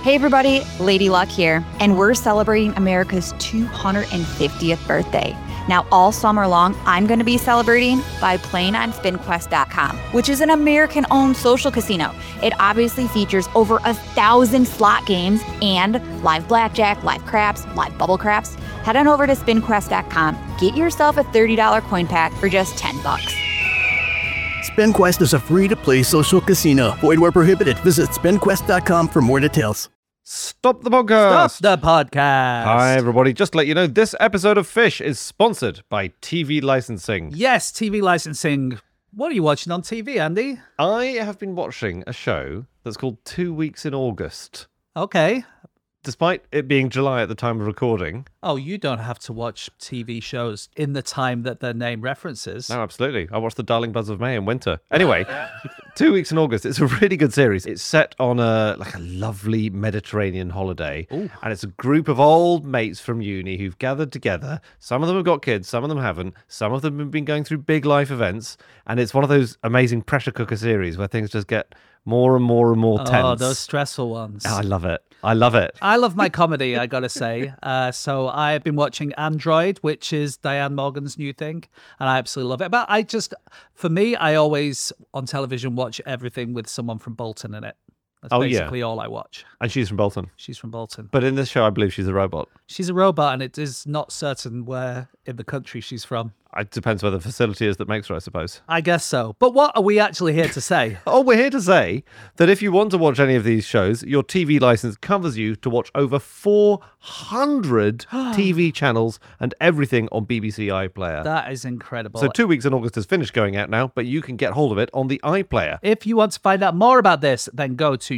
Hey everybody, Lady Luck here, and we're celebrating America's 250th birthday. Now all summer long, I'm going to be celebrating by playing on SpinQuest.com, which is an American-owned social casino. It obviously features over 1,000 slot games and live blackjack, live craps, live bubble craps. Head on over to SpinQuest.com, get yourself a $30 coin pack for just $10. SpinQuest is a free-to-play social casino. Void where prohibited. Visit SpinQuest.com for more details. Stop the podcast. Stop the podcast. Hi, everybody. Just to let you know, this episode of Fish is sponsored by TV licensing. Yes, TV licensing. What are you watching on TV, Andy? I have been watching a show that's called 2 Weeks in August. Okay. Despite it being July at the time of recording. Oh, you don't have to watch TV shows in the time that their name references. No, absolutely. I watched The Darling Buzz of May in winter. Anyway, 2 Weeks in August. It's a really good series. It's set on a lovely Mediterranean holiday. Ooh. And it's a group of old mates from uni who've gathered together. Some of them have got kids, some of them haven't. Some of them have been going through big life events. And it's one of those amazing pressure cooker series where things just get more and more and more tense. Oh, those stressful ones. Oh, I love it. I love it. I love my comedy, I gotta say. So I've been watching Android, which is Diane Morgan's new thing, and I absolutely love it. But for me, I always, on television, watch everything with someone from Bolton in it. That's basically all I watch. And she's from Bolton. She's from Bolton. But in this show, I believe she's a robot. She's a robot, and it is not certain where in the country she's from. It depends where the facility is that makes her, I suppose. I guess so. But what are we actually here to say? Oh, we're here to say that if you want to watch any of these shows, your TV license covers you to watch over 400 TV channels and everything on BBC iPlayer. That is incredible. So 2 Weeks in August has finished going out now, but you can get hold of it on the iPlayer. If you want to find out more about this, then go to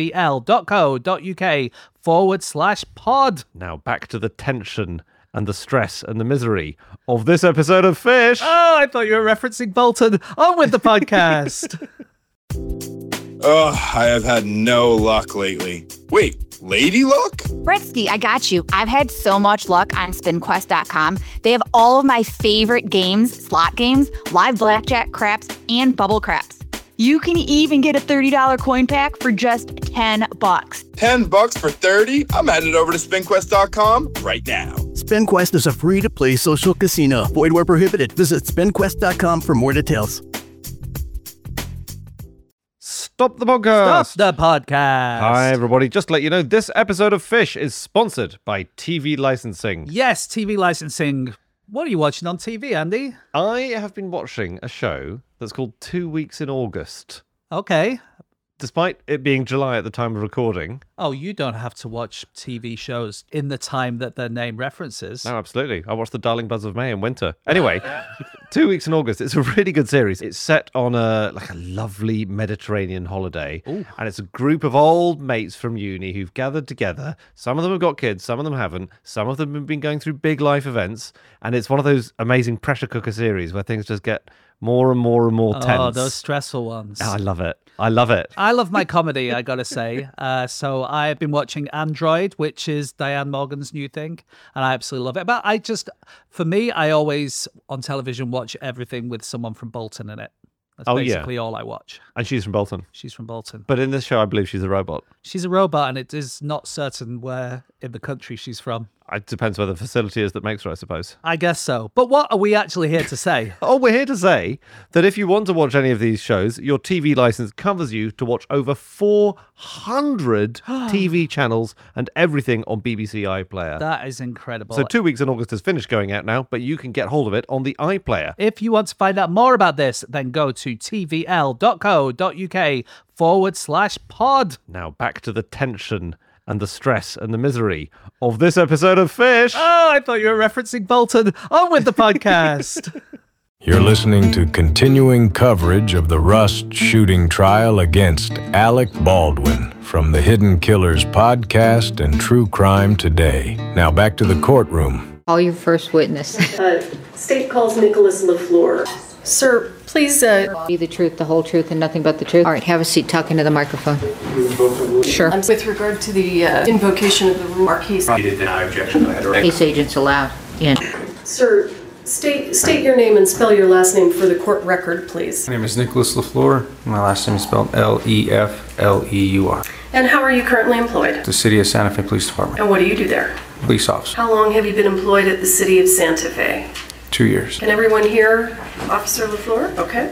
tvl.co.uk/pod. Now back to the tension and the stress and the misery of this episode of Fish. Oh, I thought you were referencing Bolton. On with the podcast. I have had no luck lately. Wait, Lady Luck? Bretsky, I got you. I've had so much luck on SpinQuest.com. They have all of my favorite games, slot games, live blackjack, craps, and bubble craps. You can even get a $30 coin pack for just $10. $10 for 30? I'm headed over to SpinQuest.com right now. SpinQuest is a free-to-play social casino. Void where prohibited. Visit SpinQuest.com for more details. Stop the podcast. Stop the podcast. Hi, everybody. Just to let you know, this episode of Fish is sponsored by TV licensing. Yes, TV licensing. What are you watching on TV, Andy? I have been watching a show that's called 2 Weeks in August. Okay. Despite it being July at the time of recording. Oh, you don't have to watch TV shows in the time that their name references. No, absolutely. I watched The Darling Buzz of May in winter. Anyway, 2 Weeks in August. It's a really good series. It's set on a lovely Mediterranean holiday. Ooh. And it's a group of old mates from uni who've gathered together. Some of them have got kids, some of them haven't. Some of them have been going through big life events. And it's one of those amazing pressure cooker series where things just get more and more and more tense. Oh, those stressful ones. Oh, I love it. I love it. I love my comedy, I gotta say. So I've been watching Android, which is Diane Morgan's new thing, and I absolutely love it. But for me, I always, on television, watch everything with someone from Bolton in it. That's basically all I watch. And she's from Bolton. She's from Bolton. But in this show, I believe she's a robot. She's a robot, and it is not certain where in the country she's from. It depends where the facility is that makes her, I suppose. I guess so. But what are we actually here to say? Oh, we're here to say that if you want to watch any of these shows, your TV license covers you to watch over 400 TV channels and everything on BBC iPlayer. That is incredible. So 2 Weeks in August has finished going out now, but you can get hold of it on the iPlayer. If you want to find out more about this, then go to tvl.co.uk/pod. Now back to the tension and the stress and the misery of this episode of Fish. Oh, I thought you were referencing Bolton. On with the podcast. You're listening to continuing coverage of the Rust shooting trial against Alec Baldwin from the Hidden Killers podcast and True Crime Today. Now back to the courtroom. Call your first witness. State calls Nicholas LaFleur. Sir, please, Be the truth, the whole truth, and nothing but the truth. All right, have a seat. Talk into the microphone. Sure. With regard to the invocation of the Marquis. You did deny objection. Case agents allowed. In. Sir, state your name and spell your last name for the court record, please. My name is Nicholas LaFleur. My last name is spelled Lefleur. And how are you currently employed? The City of Santa Fe Police Department. And what do you do there? Police officer. How long have you been employed at the City of Santa Fe? 2 years. And everyone here, Officer LaFleur? Okay.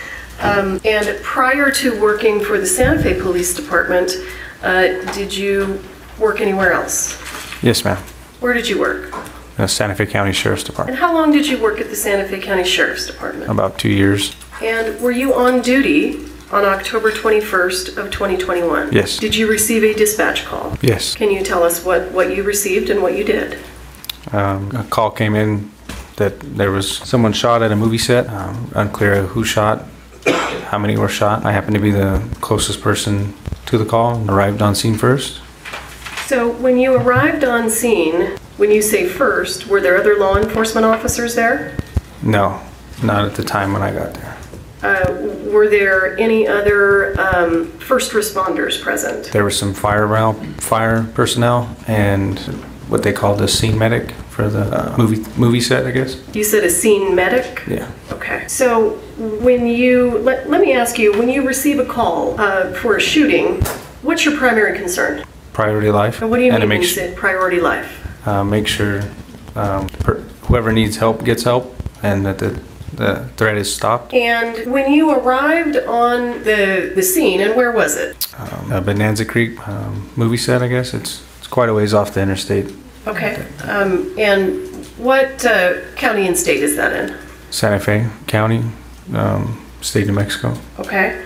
And prior to working for the Santa Fe Police Department, did you work anywhere else? Yes, ma'am. Where did you work? The Santa Fe County Sheriff's And Department. how long did you work at the Santa Fe County Sheriff's Department? About 2 years. And were you on duty on October 21st of 2021? Yes. Did you receive a dispatch call? Yes. Can you tell us what you received and what you did? A call came in that there was someone shot at a movie set. Unclear who shot, how many were shot. I happened to be the closest person to the call and arrived on scene first. So when you arrived on scene, when you say first, were there other law enforcement officers there? No, not at the time when I got there. Were there any other first responders present? There was some fire personnel and what they called a scene medic for the movie set, I guess. You said a scene medic? Yeah. Okay. So when you, let me ask you, when you receive a call for a shooting, what's your primary concern? Priority life. And what do you and mean when you say priority life? Make sure whoever needs help gets help and that the threat is stopped. And when you arrived on the scene, and where was it? Bonanza Creek movie set, I guess. It's quite a ways off the interstate. Okay. And what county and state is that in? Santa Fe County, state of Mexico. Okay.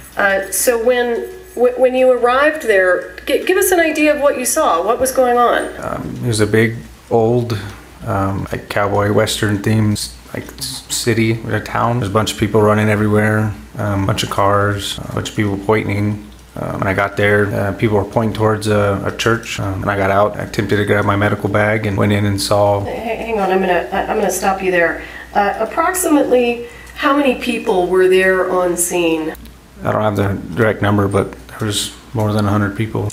So when you arrived there, give us an idea of what you saw. What was going on? It was a big, old, like cowboy western themed, like city or a town. There's a bunch of people running everywhere, a bunch of cars, a bunch of people pointing. When I got there, people were pointing towards a church. When I got out, I attempted to grab my medical bag and went in and saw. Hang on, I'm gonna stop you there. Approximately how many people were there on scene? I don't have the direct number, but there was more than 100 people.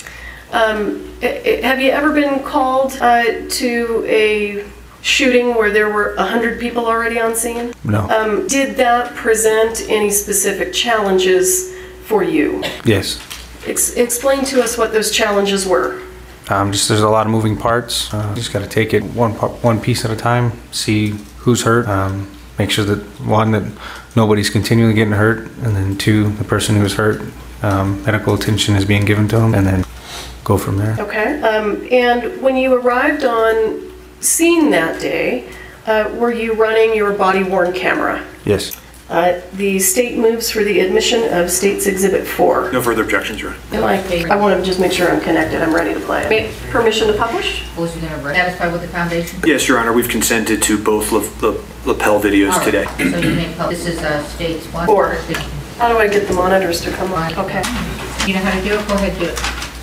Have you ever been called to a shooting where there were 100 people already on scene? No. Did that present any specific challenges for you? Yes. Explain to us what those challenges were. Just there's a lot of moving parts. Just got to take it one piece at a time. See who's hurt. Make sure that that nobody's continually getting hurt, and then two, the person who's hurt, medical attention is being given to them, and then go from there. Okay. And when you arrived on scene that day, were you running your body-worn camera? Yes. The state moves for the admission of State's Exhibit 4. No further objections, Your Honor. I want to just make sure I'm connected. I'm ready to play. Permission to publish? Was you satisfied with the foundation? Yes, Your Honor. We've consented to both lapel videos today. So you may publish. This is State's 1. 4. How do I get the monitors to come on? Okay. You know how to do it? Go ahead, do it.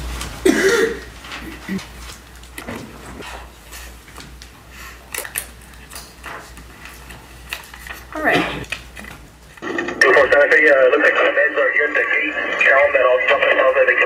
All right. Looks like the meds are here at the gate. Tell them that I'll jump in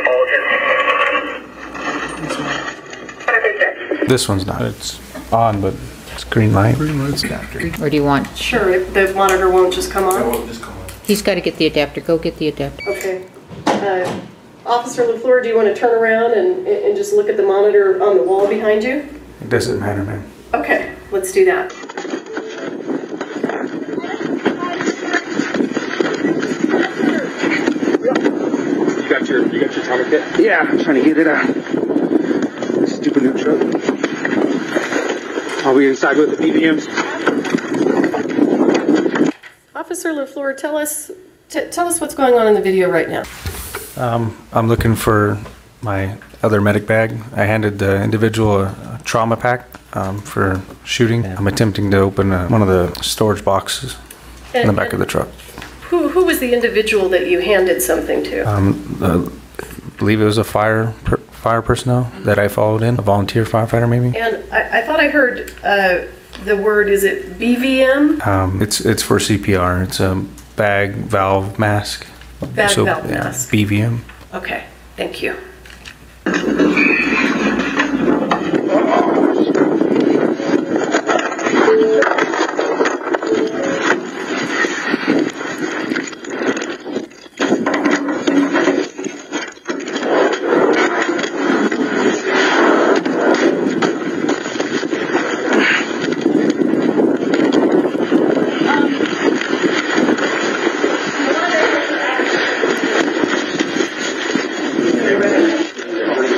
so they can follow. This one's not. It's on, but it's green light. Green light's adapter. Or do you want? Sure, the monitor won't just come on? It won't just come on. He's got to get the adapter. Go get the adapter. Okay. Officer LaFleur, do you want to turn around and just look at the monitor on the wall behind you? It doesn't matter, man. Okay, let's do that. You got your tourniquet? Yeah, I'm trying to get it out. Stupid new truck. Are we inside with the BBMs? Officer LaFleur, tell us what's going on in the video right now. I'm looking for my other medic bag. I handed the individual a trauma pack for shooting. I'm attempting to open one of the storage boxes in the back of the truck. Who was the individual that you handed something to? I believe it was a fire personnel that I followed in, a volunteer firefighter maybe. And I thought I heard the word, is it BVM? It's for CPR. It's a bag valve mask. Valve mask. BVM. Okay, thank you.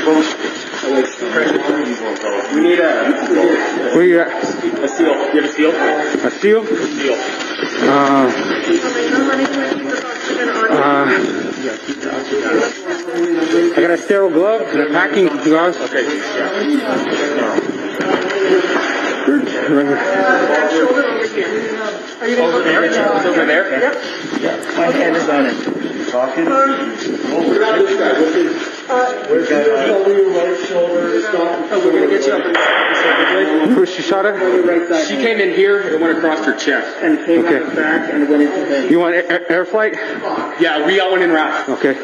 We need where you at? A seal. You have a seal? A seal? A seal. I got a sterile glove and a packing gloves. Okay. Are you over there? Over there? Yep. Yeah. My hand is on it. Talking? Where's that? Right shoulder. We're going to get you up. Where's she shot at? She came in here and went across her chest. And came out the back and went into the... You want air flight? Yeah, we got one in route. Okay.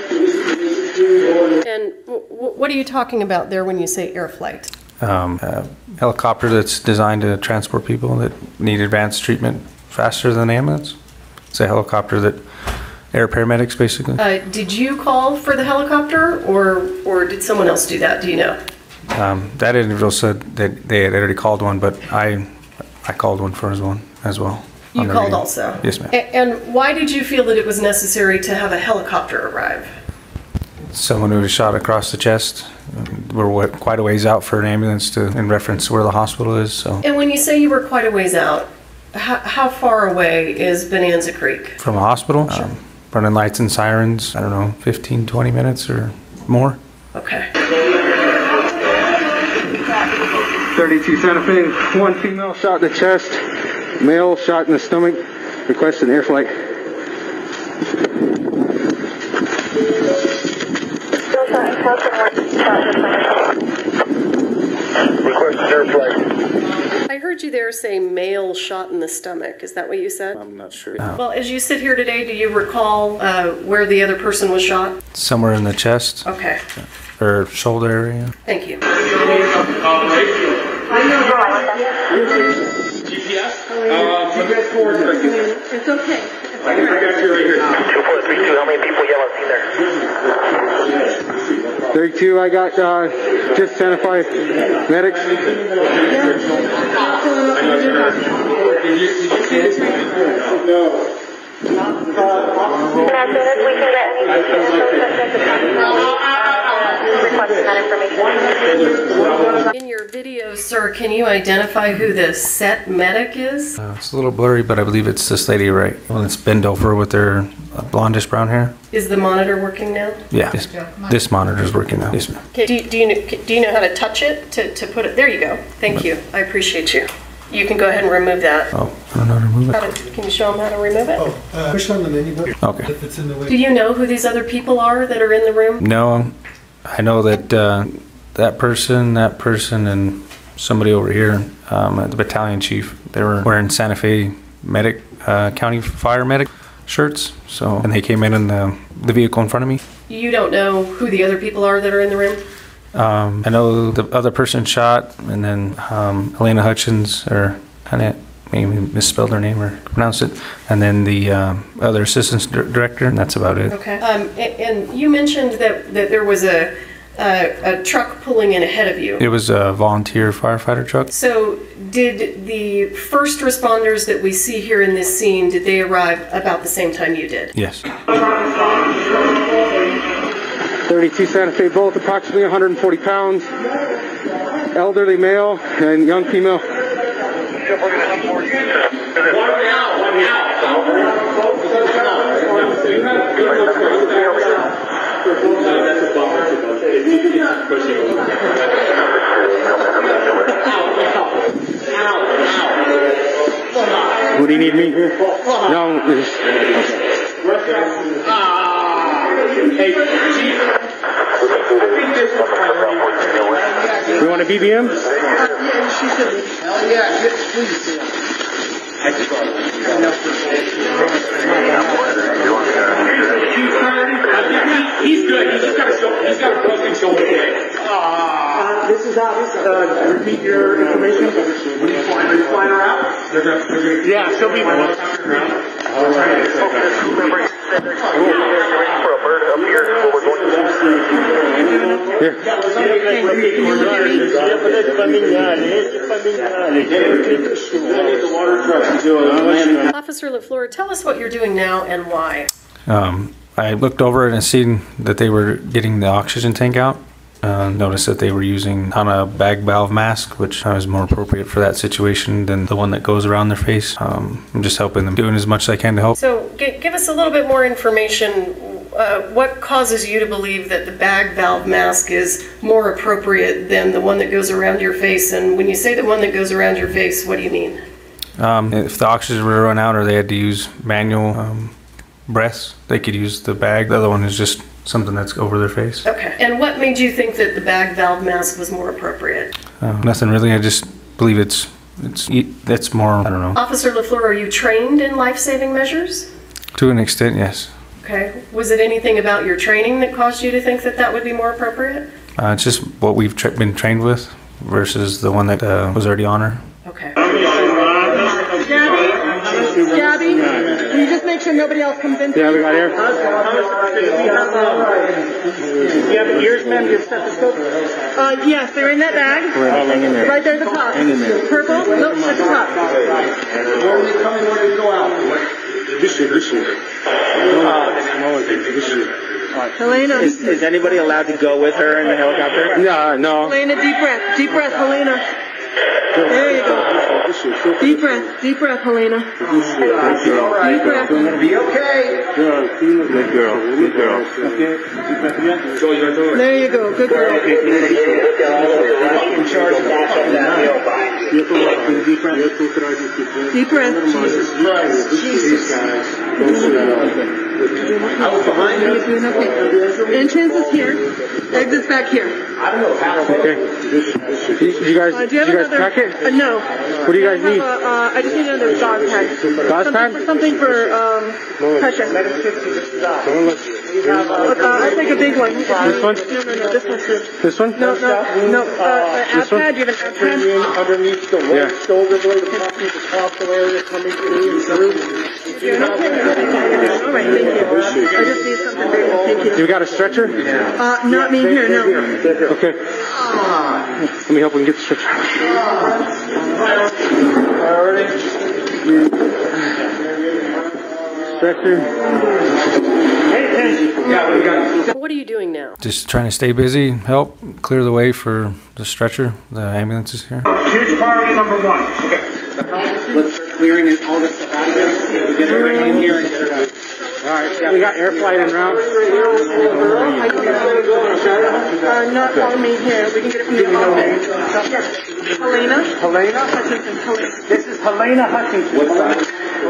And what are you talking about there when you say air flight? A helicopter that's designed to transport people that need advanced treatment faster than an ambulance. It's a helicopter that air paramedics basically. Did you call for the helicopter or did someone else do that? Do you know? That individual said that they had already called one, but I called one for as well. You called also? Yes, ma'am. And why did you feel that it was necessary to have a helicopter arrive? Someone who was shot across the chest. We're quite a ways out for an ambulance in reference to where the hospital is. So. And when you say you were quite a ways out, how far away is Bonanza Creek? From a hospital? Sure. Running lights and sirens, I don't know, 15, 20 minutes or more. Okay. 32 Santa Fe, one female shot in the chest, male shot in the stomach, requesting air flight. I heard you there say male shot in the stomach. Is that what you said? I'm not sure. Well, as you sit here today, do you recall where the other person was shot? Somewhere in the chest. Okay. Or shoulder area. Thank you. GPS? It's okay. I got you right here. 2432, how many people yell out there? 32, I got just Santa Fe medics. No. In your video, sir, can you identify who the set medic is? It's a little blurry, but I believe it's this lady right when it's bent over with her blondish brown hair. Is the monitor working now? Yeah, this monitor's working now. Yes, ma'am. Okay. Do you know how to touch it to put it? There you go. Thank you. I appreciate you. You can go ahead and remove that. Oh, I don't know how to remove it. Can you show them how to remove it? Push on the menu button. Okay. If it's in the way. Do you know who these other people are that are in the room? No, I know that that person, and somebody over here, the battalion chief, they were wearing Santa Fe medic, county fire medic shirts. So, and they came in the vehicle in front of me. You don't know who the other people are that are in the room? I know the other person shot, and then Elena Hutchins, or I maybe misspelled her name or pronounced it, and then the other assistant director, and that's about it. Okay. And you mentioned that there was a truck pulling in ahead of you. It was a volunteer firefighter truck. So did the first responders that we see here in this scene, did they arrive about the same time you did? Yes. 32 Santa Fe, both approximately 140 pounds, elderly male and young female. What do you need me here? No. Hey, You want a BBM? Hell yeah, please. He's good. He's got a broken shoulder today. This is how. Repeat your information. Are you flying her out? Yeah, she'll be. Officer LaFleur, tell us what you're doing now and why. I looked over and seen that they were getting the oxygen tank out, Noticed that they were using on a bag valve mask, which was more appropriate for that situation than the one that goes around their face. I'm just helping them, doing as much as I can to help. So give us a little bit more information. What causes you to believe that the bag valve mask is more appropriate than the one that goes around your face? And when you say the one that goes around your face, what do you mean? If the oxygen were to run out or they had to use manual breaths, they could use the bag. The other one is just something that's over their face. Okay. And what made you think that the bag valve mask was more appropriate? Nothing really. I just believe that's more, I don't know. Officer LaFleur, are you trained in life-saving measures? To an extent, yes. Okay. Was it anything about your training that caused you to think that that would be more appropriate? It's just what we've been trained with versus the one that was already on her. Okay. Gabby, can you just make sure nobody else comes in? Yeah, we got air. Do you have ears, ma'am? Do you have stethoscope? Yes, they're in that bag. Right there at the top. Purple? Nope, at the top. Where are they coming? Where do they go out? This year. Helena. Is anybody allowed to go with her in the helicopter? No. Helena, deep breath. Deep breath, Helena. There you go. Deep breath, Helena. Deep breath. It's gonna be okay. Good girl. Okay. There you go. Good girl. In charge of that. Deep breath. Jesus Christ. I was behind you. Doing okay. Entrance is here. Exit's back here. I don't know how. Okay. You guys pack it? No. What do you guys need? I just need another dog tag. Dog tag? Something for pressure. I'll take a big one. This one? No, this one's good. This one? No. Ab pad? Do you have an ab pad? Underneath the right shoulder blade, the costal area coming through. All right, thank you. I just need something big. Thank you. You got a stretcher? Not me here, no. Okay. Let me help him get the stretcher. Stretcher. What are you doing now? Just trying to stay busy, help clear the way for the stretcher. The ambulance is here. Here's priority number 1. Okay. Let's start clearing all this stuff out of here. Get everything in here and get it out. Alright, we got air flight en route. Not on me here. We can get it from your office. Helena? Hutchinson. This is Helena Hutchinson. What's that?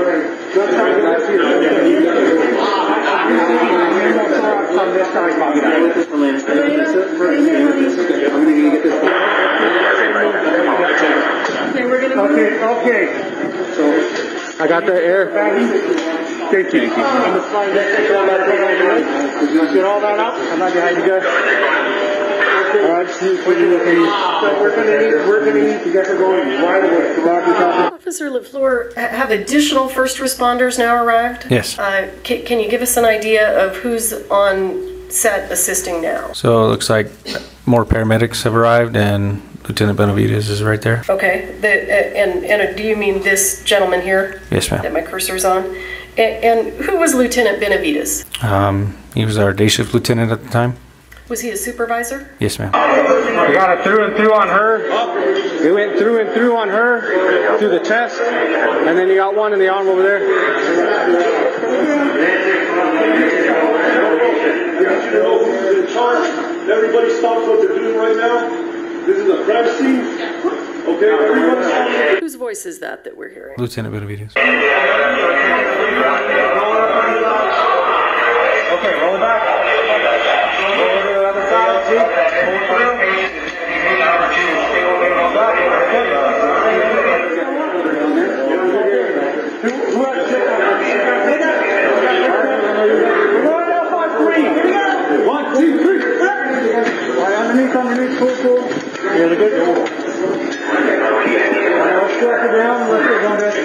Okay. So, I got the air. Thank you. Get all that up? I'm not behind you guys. Alright, we're gonna need to get her going right away. Officer LaFleur, have additional first responders now arrived? Yes. Can you give us an idea of who's on set assisting now? So it looks like more paramedics have arrived and Lieutenant Benavides is right there. Okay. And do you mean this gentleman here? Yes, ma'am. That my cursor's on? And who was Lieutenant Benavides? He was our day shift lieutenant at the time. Was he a supervisor? Yes, ma'am. We got it through and through on her. We went through and through on her, through the chest, and then you got one in the arm over there. Everybody stop what they're doing right now. This is a crime scene. Okay, everybody stop. Whose voice is that we're hearing? Lieutenant Benavides. Okay, roll it back. Roll over to the other side. See? Underneath, pull. Yeah, they're good. Let's strap it down and let's get down there.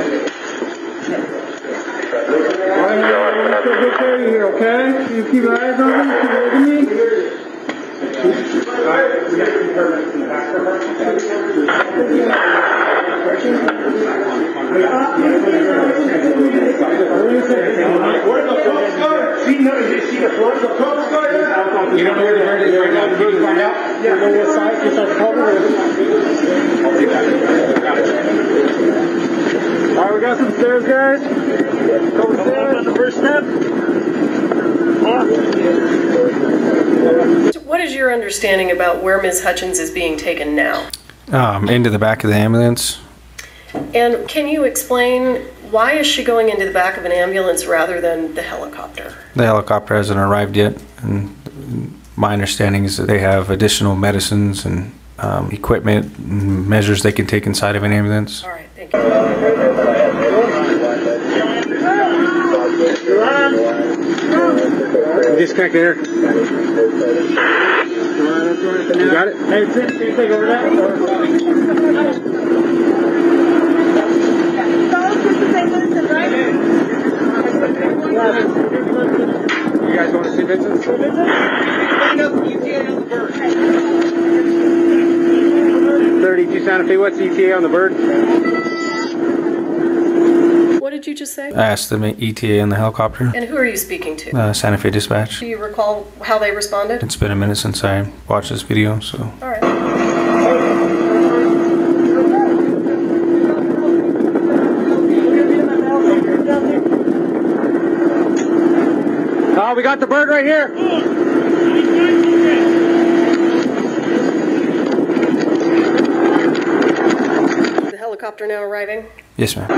Alright, let's get good care of you here, okay? You keep your eyes on me, keep looking at me. Alright, we got some permits in the back of where the Coast Guard? See the Coast Guard? You don't know where the bird is right now. Did you find out? Alright, we got some stairs, guys. Couple stairs on the first step. What is your understanding about where Ms. Hutchins is being taken now? Into the back of the ambulance. And can you explain why is she going into the back of an ambulance rather than the helicopter? The helicopter hasn't arrived yet, and my understanding is that they have additional medicines and equipment and measures they can take inside of an ambulance. All right, thank you. Disconnect there. You got it? Hey, can you take over that? You guys want to see Vincent? 32 Santa Fe, what's ETA on the bird? What did you just say? I asked them ETA on the helicopter. And who are you speaking to? Santa Fe Dispatch. Do you recall how they responded? It's been a minute since I watched this video, so. All right. Oh, we got the bird right here. The helicopter now arriving? Yes, ma'am.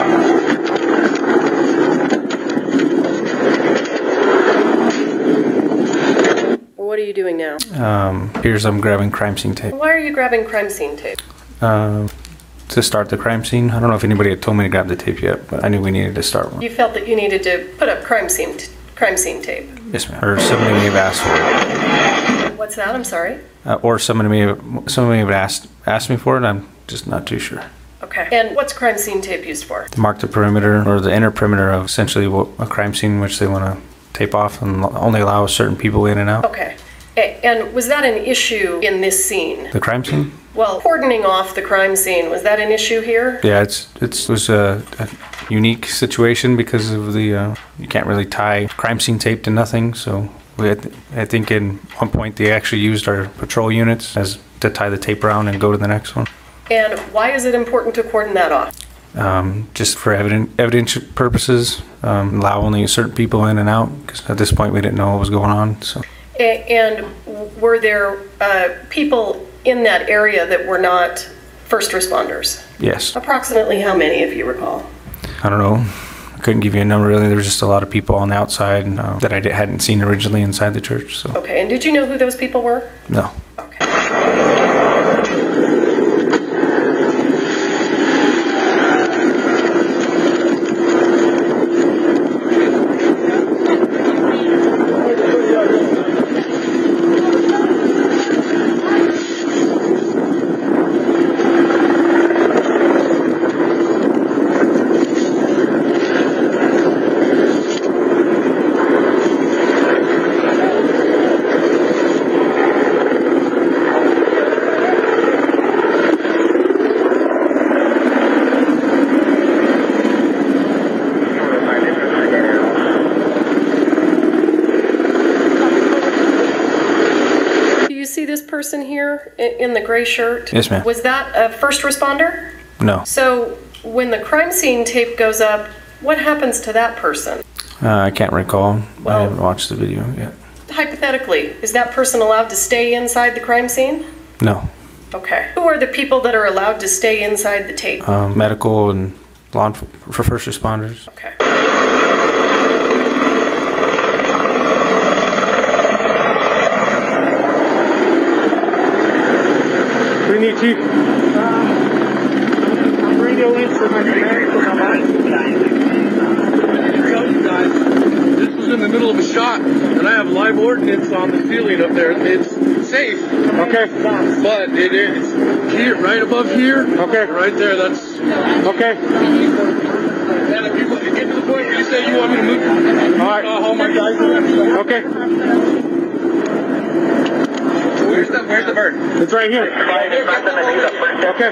What are you doing now? Here's I'm grabbing crime scene tape. Why are you grabbing crime scene tape? To start the crime scene. I don't know if anybody had told me to grab the tape yet, but I knew we needed to start one. You felt that you needed to put up crime scene tape. Yes, ma'am. Or somebody may have asked for it. What's that? I'm sorry. Or somebody may have asked me for it. I'm just not too sure. Okay. And what's crime scene tape used for? To mark the perimeter or the inner perimeter of essentially a crime scene which they want to tape off and only allow certain people in and out. Okay. And was that an issue in this scene? The crime scene? Well, cordoning off the crime scene, was that an issue here? Yeah, it was a unique situation because of the you can't really tie crime scene tape to nothing. So I think at one point they actually used our patrol units to tie the tape around and go to the next one. And why is it important to cordon that off? Just for evidence purposes, allow only certain people in and out because at this point we didn't know what was going on. So. And were there people in that area that were not first responders? Yes. Approximately how many, if you recall? I don't know. I couldn't give you a number really. There was just a lot of people on the outside that I hadn't seen originally inside the church. So. Okay, and did you know who those people were? No. Okay. Person here in the gray shirt? Yes, ma'am. Was that a first responder? No. So when the crime scene tape goes up, what happens to that person? I can't recall. I haven't watched the video yet. Hypothetically, is that person allowed to stay inside the crime scene? No. Okay. Who are the people that are allowed to stay inside the tape? Medical and for first responders. Okay. What do you need, Chief? Radio in for my mechanic. Tell you guys, this was in the middle of a shot, and I have live ordnance on the ceiling up there. It's safe. Okay. But it is here, right above here. Okay. Right there. That's okay. And if you get to the point where you say you want me to move, all right. I'll hold my guys. Okay. Where's the bird? It's right here. Okay.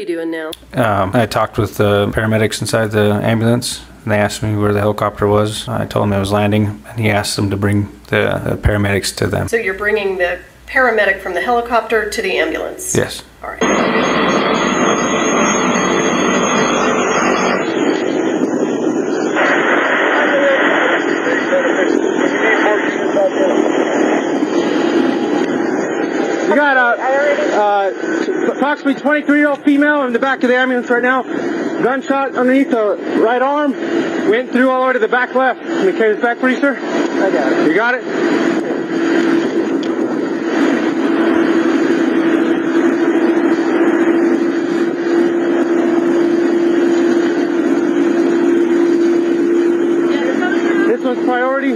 you doing now? I talked with the paramedics inside the ambulance, and they asked me where the helicopter was. I told them I was landing, and he asked them to bring the paramedics to them. So you're bringing the paramedic from the helicopter to the ambulance? Yes. All right. We got approximately 23-year-old female in the back of the ambulance right now. Gunshot underneath the right arm. Went through all the way to the back left. Can you carry this back for you, sir? I got it. You got it? This one's priority.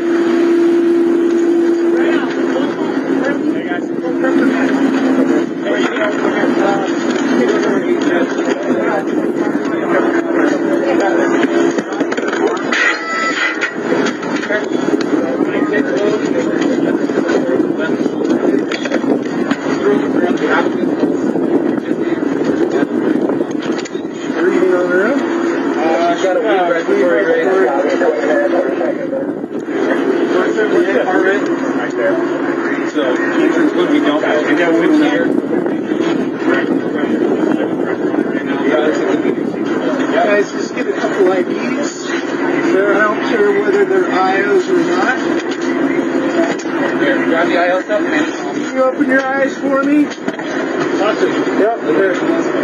Guys, just get a couple IDs. They're not sure whether they're IOs or not. Here, grab the IO stuff, man. Can you open your eyes for me? Awesome. Yep. Here.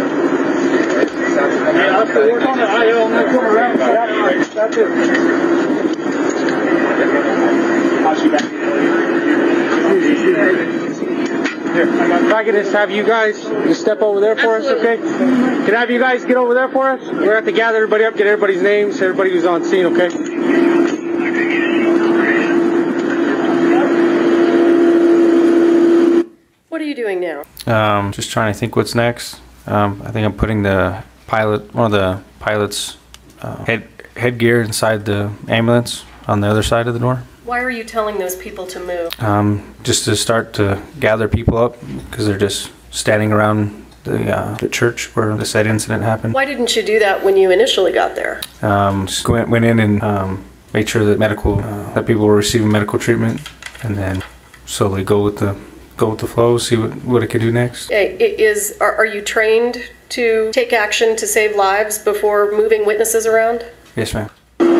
I have to work on the IO and then come around. That's it. I'll shoot back. Here, if I could just have you guys just step over there for us, okay? Can I have you guys get over there for us? We're going to have to gather everybody up, get everybody's names, everybody who's on scene, okay? What are you doing now? Just trying to think what's next. I think I'm putting one of the pilot's headgear inside the ambulance on the other side of the door. Why are you telling those people to move? Just to start to gather people up because they're just standing around the church where the said incident happened. Why didn't you do that when you initially got there? Just went in and made sure that that people were receiving medical treatment, and then slowly go with the flow, see what it could do next. Are you trained to take action to save lives before moving witnesses around? Yes, ma'am.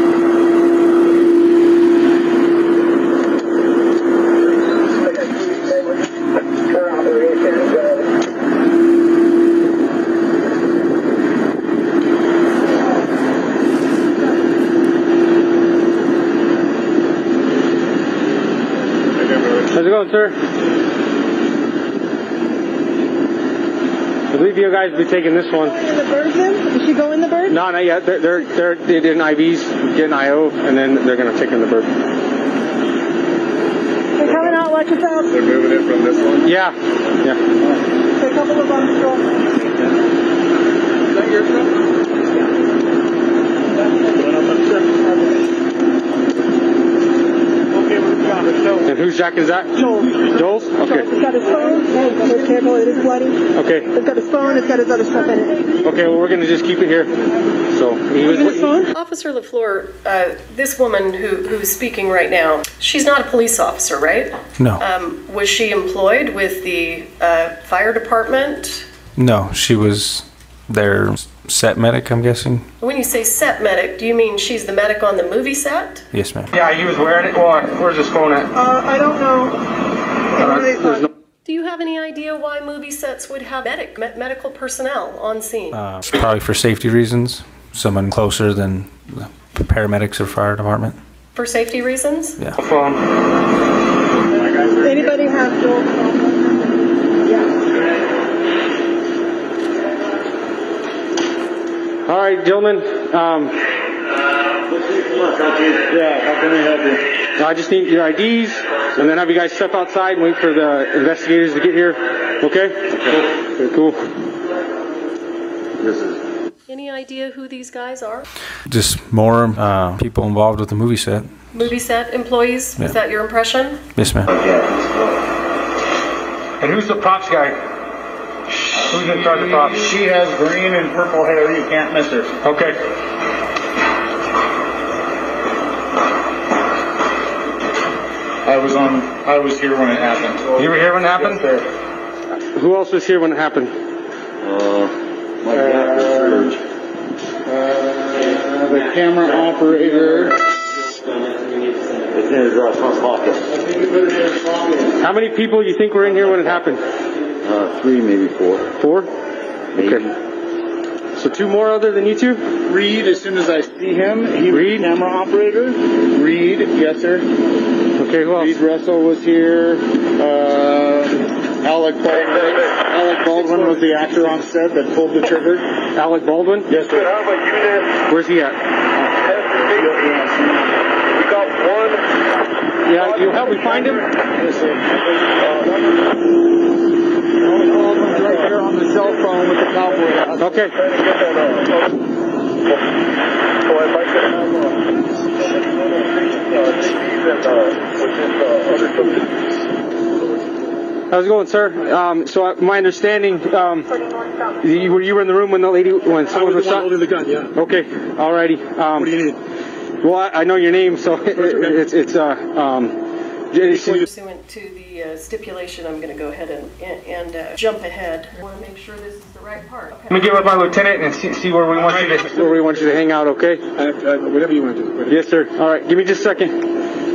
How's it going, sir? I believe you guys will be taking this one. In the bird then? Did she go in the bird? No, not yet. They did an IVs, getting IO, and then they're going to take in the bird. They're coming out, watch yourself. They're moving it from this one? Yeah. There's a couple of them still. Is that your truck? And whose jacket is that? Joel's? Okay. It's got his phone. Be careful, it is bloody. Okay. It's got his phone, it's got his other stuff in it. Okay, well, we're going to just keep it here. So, Officer LaFleur, this woman who's speaking right now, she's not a police officer, right? No. Was she employed with the fire department? No, she was their set medic, I'm guessing. When you say set medic, do you mean she's the medic on the movie set? Yes, ma'am. Yeah, he was wearing it. Where's his phone at? I don't know. Do you have any idea why movie sets would have medical personnel on scene? Probably for safety reasons. Someone closer than the paramedics or fire department. For safety reasons? Yeah. Anybody have Joel's phone? Yeah. All right, gentlemen. How can we help you? I just need your IDs, and then have you guys step outside and wait for the investigators to get here. Okay? Okay, cool. Any idea who these guys are? Just more people involved with the movie set. Movie set employees? Yeah. Is that your impression? Yes, ma'am. And who's the props guy? Who's in charge of props? She has green and purple hair. You can't miss her. Okay. I was here when it happened. You were here when it happened? Yes, sir. Who else was here when it happened? My dad, the camera operator. How many people you think were in here when it happened? 3, maybe 4. 4? Maybe. Okay. So 2 more other than you 2? Reed, as soon as I see him, he was the camera operator. Reed, yes, sir. Okay, who else? Reed Russell was here. Alec Baldwin was the actor on set that pulled the trigger. Alec Baldwin? Yes, sir. Where's he at? We got one. Yeah, you'll help me find him? Yes, sir. Baldwin's right there on the cell phone with the cowboy hat. Okay. How's it going, sir? So my understanding, you were in the room when someone was shot? Holding the gun, yeah. Okay, alrighty. What do you need? Well, I know your name, so Pursuant to the stipulation, I'm going to go ahead and jump ahead. I want to make sure this is the right part. Okay. Let me get with my lieutenant and see where we want you to hang out, okay? Whatever you want to do. Yes, sir. All right, give me just a second.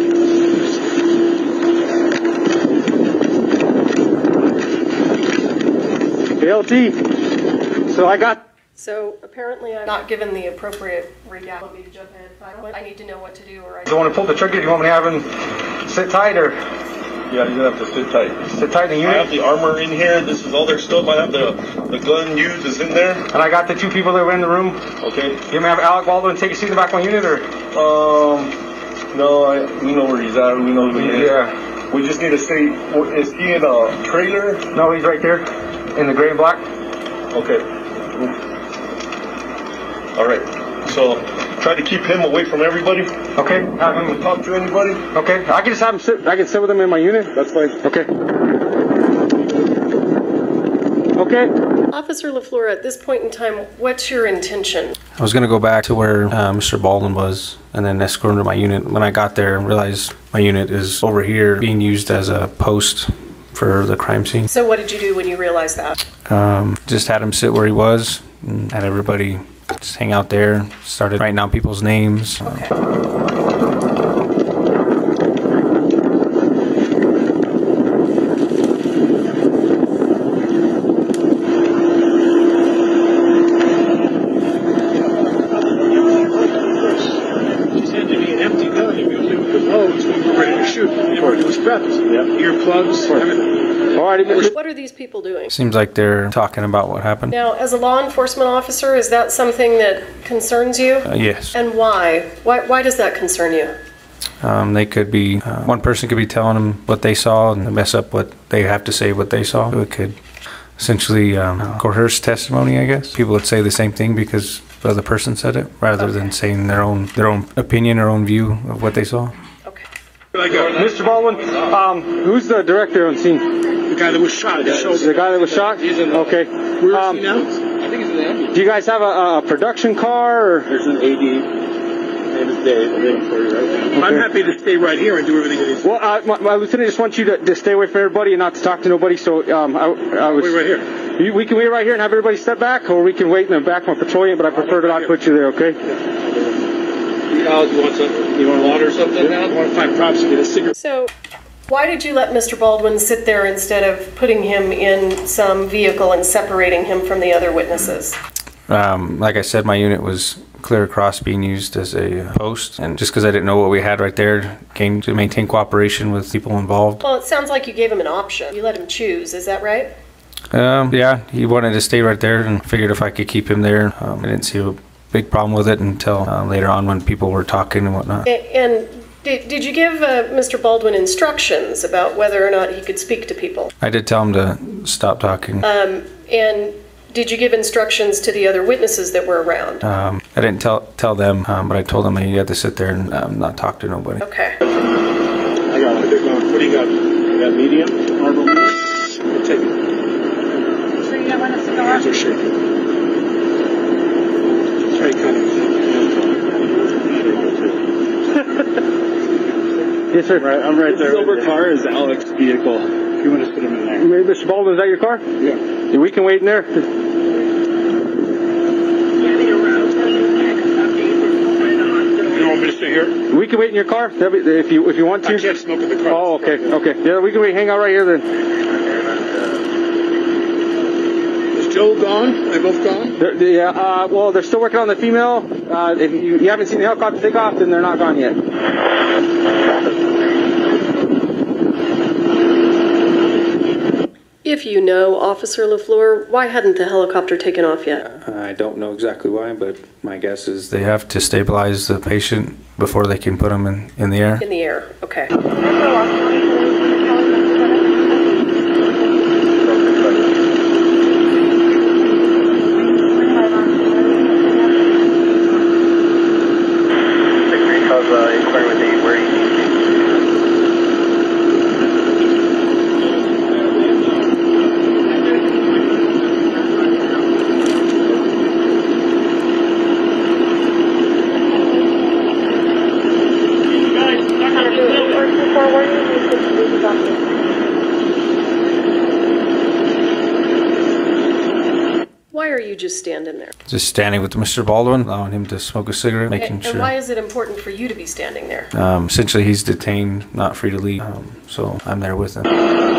LT. So I got. So apparently I'm not given the appropriate reaction. Want me to jump ahead? I need to know what to do, or I Do you want to pull the trigger? Do you want me to have him sit tight, or? Yeah, you're gonna have to sit tight. Sit tight in the unit? I have the armor in here. This is all their stuff. I have the gun used is in there. And I got the 2 people that were in the room. Okay. You want me to have Alec Baldwin take a seat in the back of my unit, or? No, we know where he's at. We know who he is. Yeah. We just need to stay. Is he in a trailer? No, he's right there, in the gray and black. Okay. All right. So try to keep him away from everybody. Okay. Have him talk to anybody. Okay. I can just have him sit. I can sit with him in my unit. That's fine. Okay. Okay. Officer LaFleur, at this point in time, what's your intention? I was going to go back to where Mr. Baldwin was and then escort him to my unit. When I got there, I realized my unit is over here being used as a post for the crime scene. So what did you do when you realized that? Just had him sit where he was and had everybody just hang out there. Started writing down people's names. Okay. Earplugs, everything. What are these people doing? Seems like they're talking about what happened. Now, as a law enforcement officer, is that something that concerns you? Yes. And why? Why does that concern you? They could be, one person could be telling them what they saw and mess up what they have to say what they saw. It could essentially coerce testimony, I guess. People would say the same thing because the other person said it, rather than saying their own opinion or own view of what they saw. Mr. Baldwin, who's the director on scene? The guy that was shot. The guy that was shot? Okay. Where is he now? I think he's in the ambulance. Do you guys have a production car? Or? There's an AD. Name is Dave. I'm waiting for you right now. Okay. I'm happy to stay right here and do everything that he's doing. Well, my lieutenant just wants you to stay away from everybody and not to talk to nobody. So I was. Wait right here. We can wait right here and have everybody step back, or we can wait in the back of my patrol unit, but I prefer to not put you there, okay? You want something? You want water or something now? I want to find props to get a cigarette. So, why did you let Mr. Baldwin sit there instead of putting him in some vehicle and separating him from the other witnesses? Like I said, my unit was clear across being used as a post, and just because I didn't know what we had right there, came to maintain cooperation with people involved. Well, it sounds like you gave him an option. You let him choose, is that right? Yeah, he wanted to stay right there and figured if I could keep him there, I didn't see a big problem with it until later on when people were talking and whatnot. And did you give Mr. Baldwin instructions about whether or not he could speak to people? I did tell him to stop talking. And did you give instructions to the other witnesses that were around? I didn't tell them, but I told them he had to sit there and not talk to nobody. Okay. I got it. What do you got? You got medium? Marble medium? We'll take it. Hands are shaking. Try kind of. Yes, sir. Right, I'm right there. The silver car is Alex's vehicle. If you want to put him in there. Mr. Baldwin, is that your car? Yeah. We can wait in there. You want me to stay here? We can wait in your car if you want to. I can't smoke in the car. Oh, okay. Yeah, we can wait. Hang out right here then. Is Joe gone? They both gone? Well, they're still working on the female. If you haven't seen the helicopter take off, then they're not gone yet. If you know, Officer LaFleur, why hadn't the helicopter taken off yet? I don't know exactly why, but my guess is they have to stabilize the patient before they can put them in the air. In the air, okay. Inquire with the where you need to be. Why are you just standing there? Just standing with Mr. Baldwin, allowing him to smoke a cigarette, making And sure. why is it important for you to be standing there? Essentially, he's detained, not free to leave, so I'm there with him.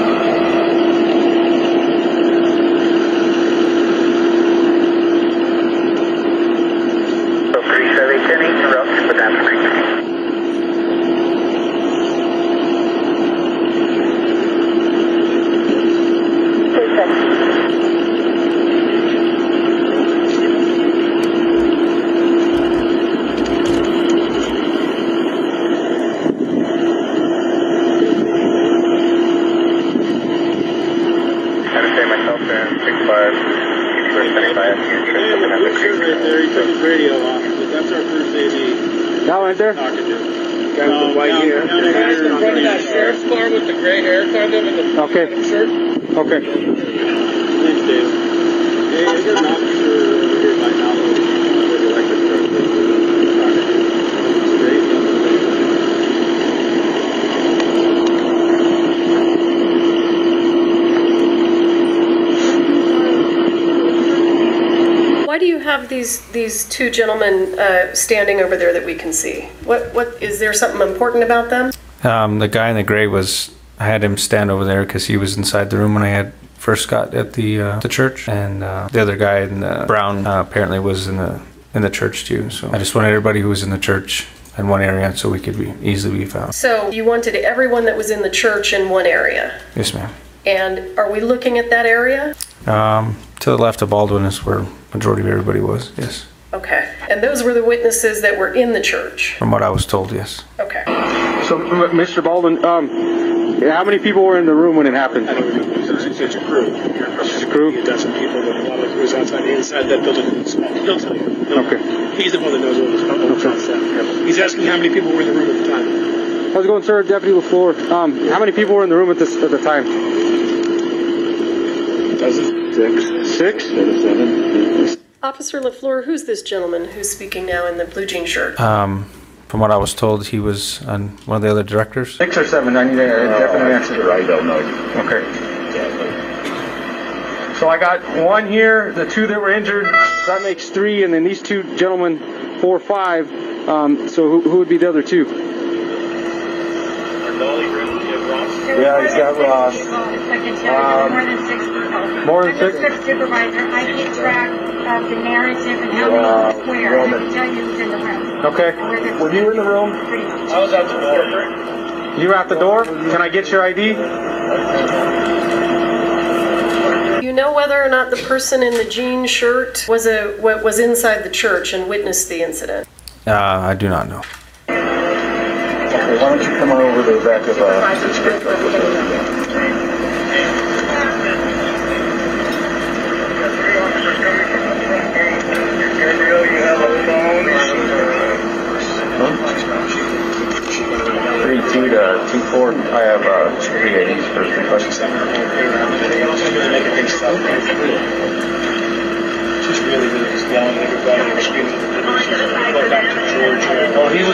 There? Guys with white hair. In front of that sheriff's car with the gray hair kind of in the okay. Shirt. Okay. Thanks, Dave. Hey, I got an officer over here by now with the electric truck. Why do you have these two gentlemen standing over there that we can see? What is there something important about them? The guy in the gray I had him stand over there because he was inside the room when I first got at the church, and the other guy in the brown apparently was in the church too. So I just wanted everybody who was in the church in one area so we could easily be found. So you wanted everyone that was in the church in one area? Yes, ma'am. And are we looking at that area? To the left of Baldwin is where majority of everybody was, yes. Okay. And those were the witnesses that were in the church? From what I was told, yes. Okay. So, Mr. Baldwin, how many people were in the room when it happened? I don't remember. It's a crew. It's a crew? A dozen people, but a lot of crews outside. Inside that building. He'll tell you. Okay. He's the one that knows what was on set. He's asking how many people were in the room at the time. How's it going, sir? Deputy LaFleur. How many people were in the room at the time? Dozen. Six? 7. Officer LaFleur, who's this gentleman who's speaking now in the blue jean shirt? From what I was told, he was one of the other directors. 6 or 7? I need a definite answer. I don't know. Okay. So I got 1 here, the 2 that were injured, that makes 3, and then these 2 gentlemen, 4, 5. So who would be the other 2? Yeah, he's got Ross. More than 6? Supervisor, I keep track of the narrative and how many where. I can tell you who's in the room. Okay. Were you in the room? I was at the door. You were at the door? Can I get your ID? Do you know whether or not the person in the jean shirt was inside the church and witnessed the incident? I do not know. Okay, why don't you come on over to the back of Three two to 2-4. I have 380s for 3 questions.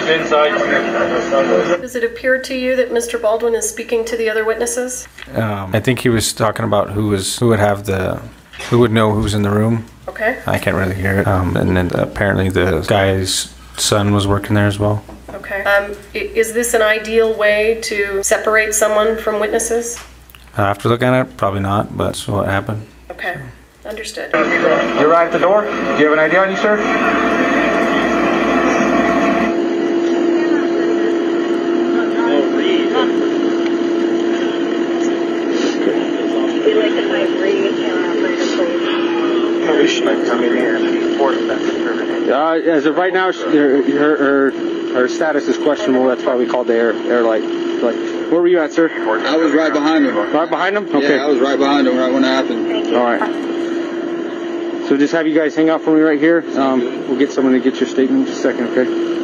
inside. Does it appear to you that Mr. Baldwin is speaking to the other witnesses? I think he was talking about who would know who's in the room. Okay. I can't really hear it. And then apparently the guy's son was working there as well. Okay. Is this an ideal way to separate someone from witnesses? After looking at it, probably not, but that's what happened. Okay. Understood. You're right at the door. Do you have an ID on you, sir? As of right now, her status is questionable. That's why we called the air light. Where were you at, sir? I was right behind him. Right behind him? Okay. Yeah, I was right behind him right when it happened. All right. So just have you guys hang out for me right here. We'll get someone to get your statement in just a second, okay?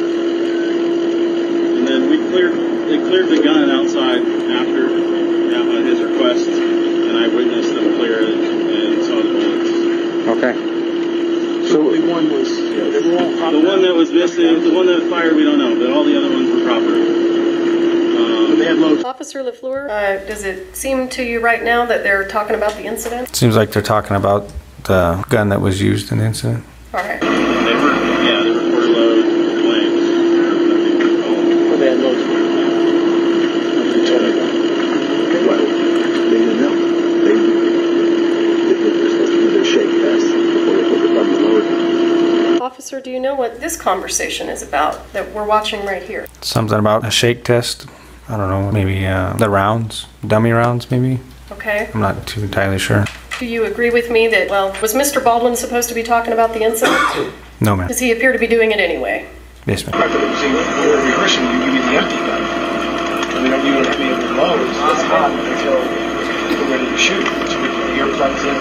And then they cleared the gun outside after his request, and I witnessed them clear it and saw the bullets. Okay. So the one that was missing, the one that fired, we don't know, but all the other ones were proper. Officer LaFleur, does it seem to you right now that they're talking about the incident? Seems like they're talking about the gun that was used in the incident. All right. They were quarter load flames. They had loads. Well, they didn't know. They're supposed to do their shake test before they put the gun in load. Officer, do you know what this conversation is about that we're watching right here? Something about a shake test. I don't know, maybe the rounds, dummy rounds, maybe. Okay. I'm not too entirely sure. Do you agree with me that, was Mr. Baldwin supposed to be talking about the incident? No, ma'am. Does he appear to be doing it anyway? Yes, ma'am. See, we're rehearsing, you give me the empty gun. And we don't use any of the loads. That's hot until we're ready to shoot. So we put the earplugs in.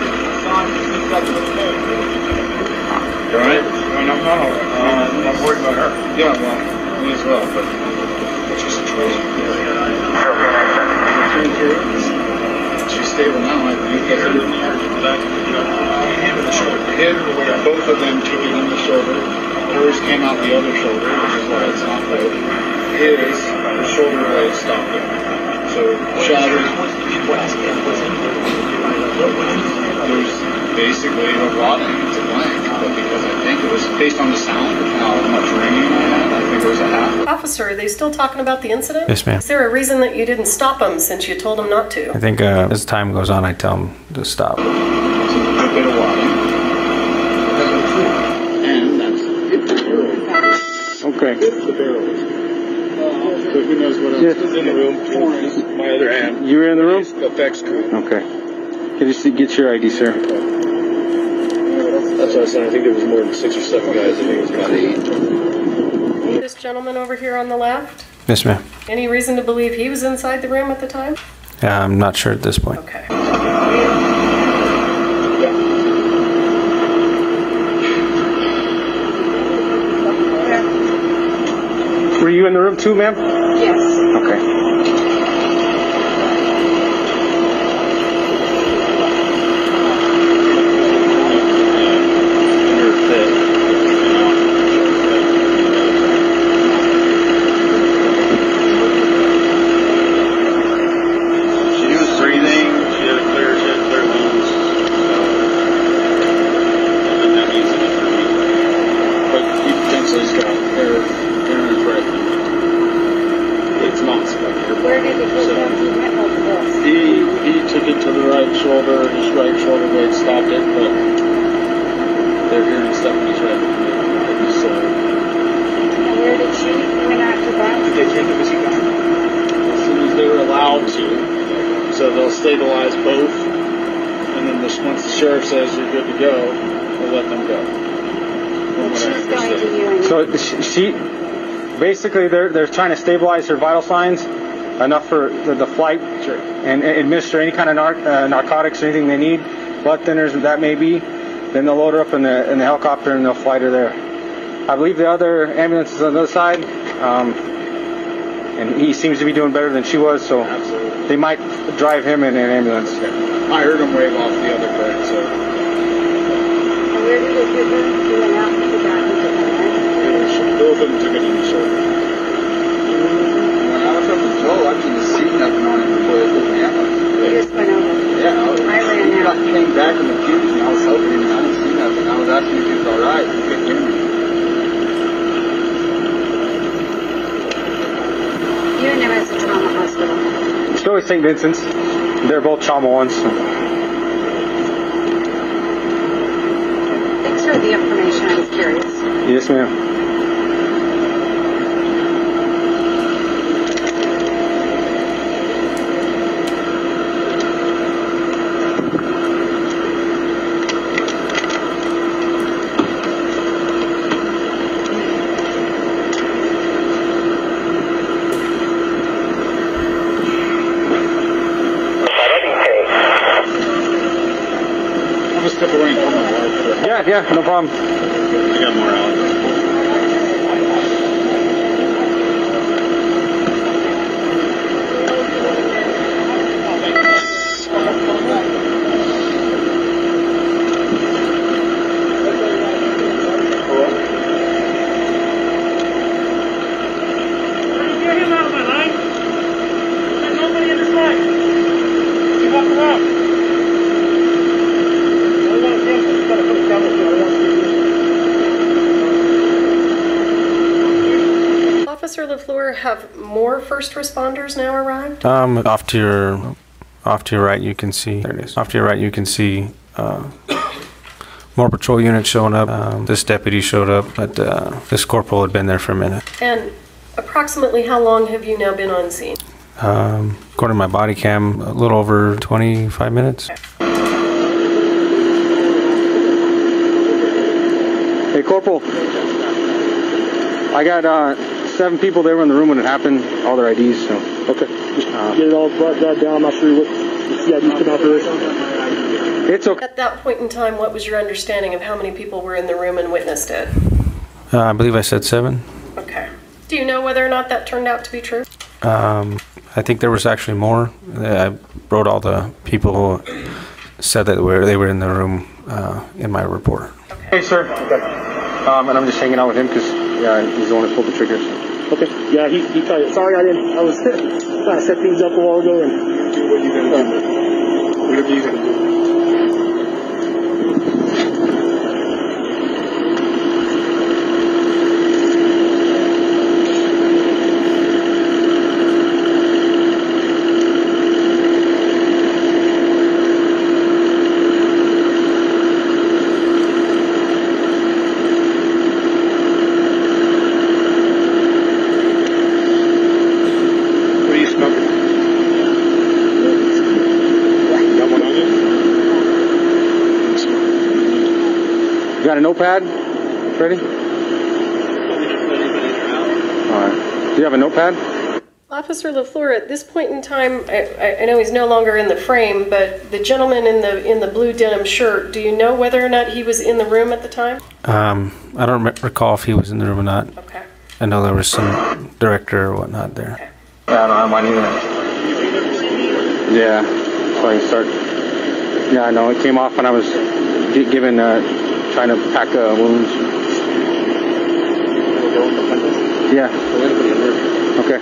You alright? No, I'm worried about her. Yeah, well, me as well, but what's your situation? She's stable now, I think. Hit her in the back. Hit in the shoulder. Hit her where both of them took it in the shoulder. Hers came out the other shoulder, which is why it's not loaded. His, the shoulder blade stopped it. So, shattered. There's basically a rotting. It's a blank. But because I think it was based on the sound of how much ringing I had, I think it was a half. Officer, are they still talking about the incident? Yes, ma'am. Is there a reason that you didn't stop them since you told them not to? I think as time goes on, I tell them to stop. It's a good bit of rotting. And that's the barrel. Okay. The barrel. So who knows what else is in the room? My other hand. You were in the room? Effects crew. Okay. Can you get your ID, sir? That's what I said. I think there was more than 6 or 7 guys. I think it was about 8. This gentleman over here on the left, Yes, ma'am. any reason to believe he was inside the room at the time? Yeah, I'm not sure at this point. Okay. Were you in the room too, ma'am? Yes. Okay. Stabilize both, and then once the sheriff says you're good to go, we'll let them go. So she basically they're trying to stabilize her vital signs enough for the flight, sure, and administer any kind of narcotics or anything they need, blood thinners, that may be. Then they'll load her up in the helicopter and they'll fly her there. I believe the other ambulance is on the other side, and he seems to be doing better than she was, so. Absolutely. They might drive him in an ambulance. I heard him wave off the other bird, so. Where did they put her? He went out and took out and took her, right? Both of them took it in the shoulder. St. Vincent's. They're both trauma ones. Thanks for the information. I was curious. Yes, ma'am. Yeah, no problem. I got more out. Get him out of my line. There's nobody in this line. He walked around. Officer LaFleur, have more first responders now arrived? Off to your right, you can see. There it is. Off to your right, you can see more patrol units showing up. This deputy showed up, but this corporal had been there for a minute. And approximately how long have you now been on scene? According to my body cam, a little over 25 minutes. Hey, Corporal. I got 7 people there in the room when it happened, all their IDs, so. Okay. Just get it all brought down. I'm not sure what the CID's come out there. It's okay. At that point in time, what was your understanding of how many people were in the room and witnessed it? I believe I said 7. Okay. Do you know whether or not that turned out to be true? I think there was actually more. I wrote all the people who said that they were in the room in my report. Okay. Hey, sir. Okay. And I'm just hanging out with him because he's the one who pulled the trigger. So. Okay. Yeah, he tried. Sorry, I was trying to set things up a while ago and. What are you gonna do? What are you gonna do? You got a notepad? Ready? Alright. Do you have a notepad? Officer LaFleur, at this point in time, I know he's no longer in the frame, but the gentleman in the blue denim shirt, do you know whether or not he was in the room at the time? I don't recall if he was in the room or not. Okay. I know there was some director or whatnot there. Okay. Yeah, I don't have mine either. Yeah, so I can start. Yeah, I know. It came off when I was given, trying to pack wounds. Yeah. Okay.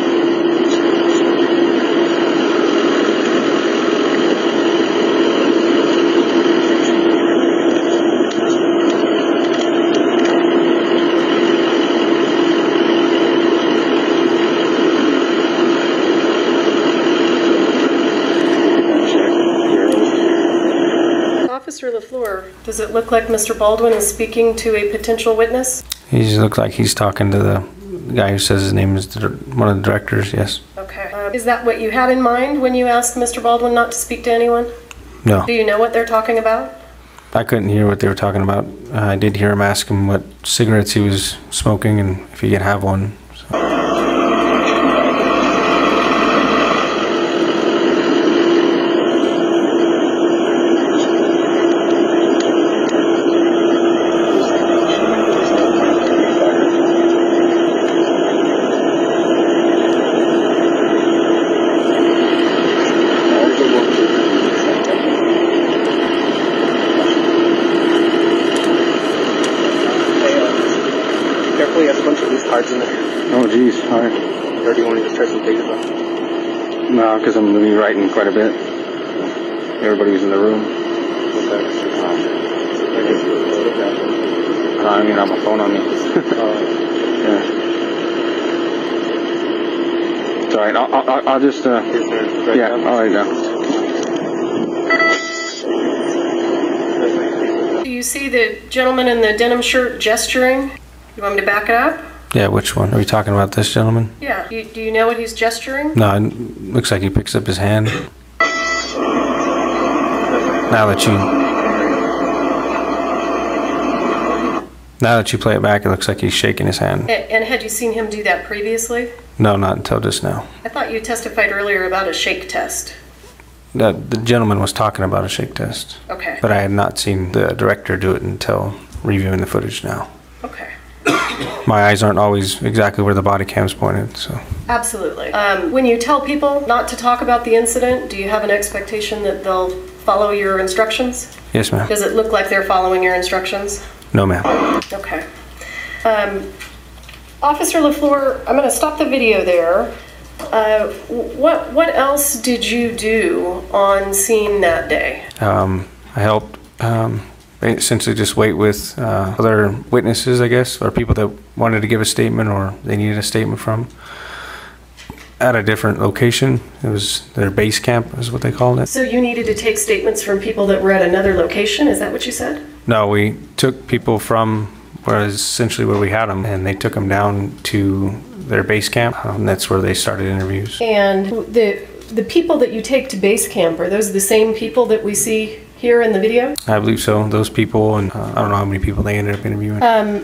Officer LaFleur, does it look like Mr. Baldwin is speaking to a potential witness? He just looks like he's talking to the guy who says his name is one of the directors, yes. Okay. Is that what you had in mind when you asked Mr. Baldwin not to speak to anyone? No. Do you know what they're talking about? I couldn't hear what they were talking about. I did hear him ask him what cigarettes he was smoking and if he could have one. So. Carefully, has a bunch of these cards in there. Oh, geez. All right. Or do you want to just try some pages off? No, because I'm going to be writing quite a bit. Everybody was in the room. I mean, I have my phone on me. Yeah. all right. I'll just, yeah, all right now. Do you see the gentleman in the denim shirt gesturing? You want me to back it up? Yeah, which one? Are we talking about this gentleman? Yeah. Do you know what he's gesturing? No, it looks like he picks up his hand. Now that you play it back, it looks like he's shaking his hand. And had you seen him do that previously? No, not until just now. I thought you testified earlier about a shake test. The gentleman was talking about a shake test. Okay. But I had not seen the director do it until reviewing the footage now. Okay. My eyes aren't always exactly where the body cam's pointed, so. Absolutely. When you tell people not to talk about the incident, do you have an expectation that they'll follow your instructions? Yes, ma'am. Does it look like they're following your instructions? No, ma'am. Okay. Officer LaFleur, I'm going to stop the video there. What else did you do on scene that day? I helped essentially just wait with other witnesses, I guess, or people that wanted to give a statement or they needed a statement from at a different location. It was their base camp is what they called it. So you needed to take statements from people that were at another location? Is that what you said? No, we took people from essentially where we had them, and they took them down to their base camp, and that's where they started interviews. And the people that you take to base camp, are those the same people that we see here in the video? I believe so. Those people, and I don't know how many people they ended up interviewing.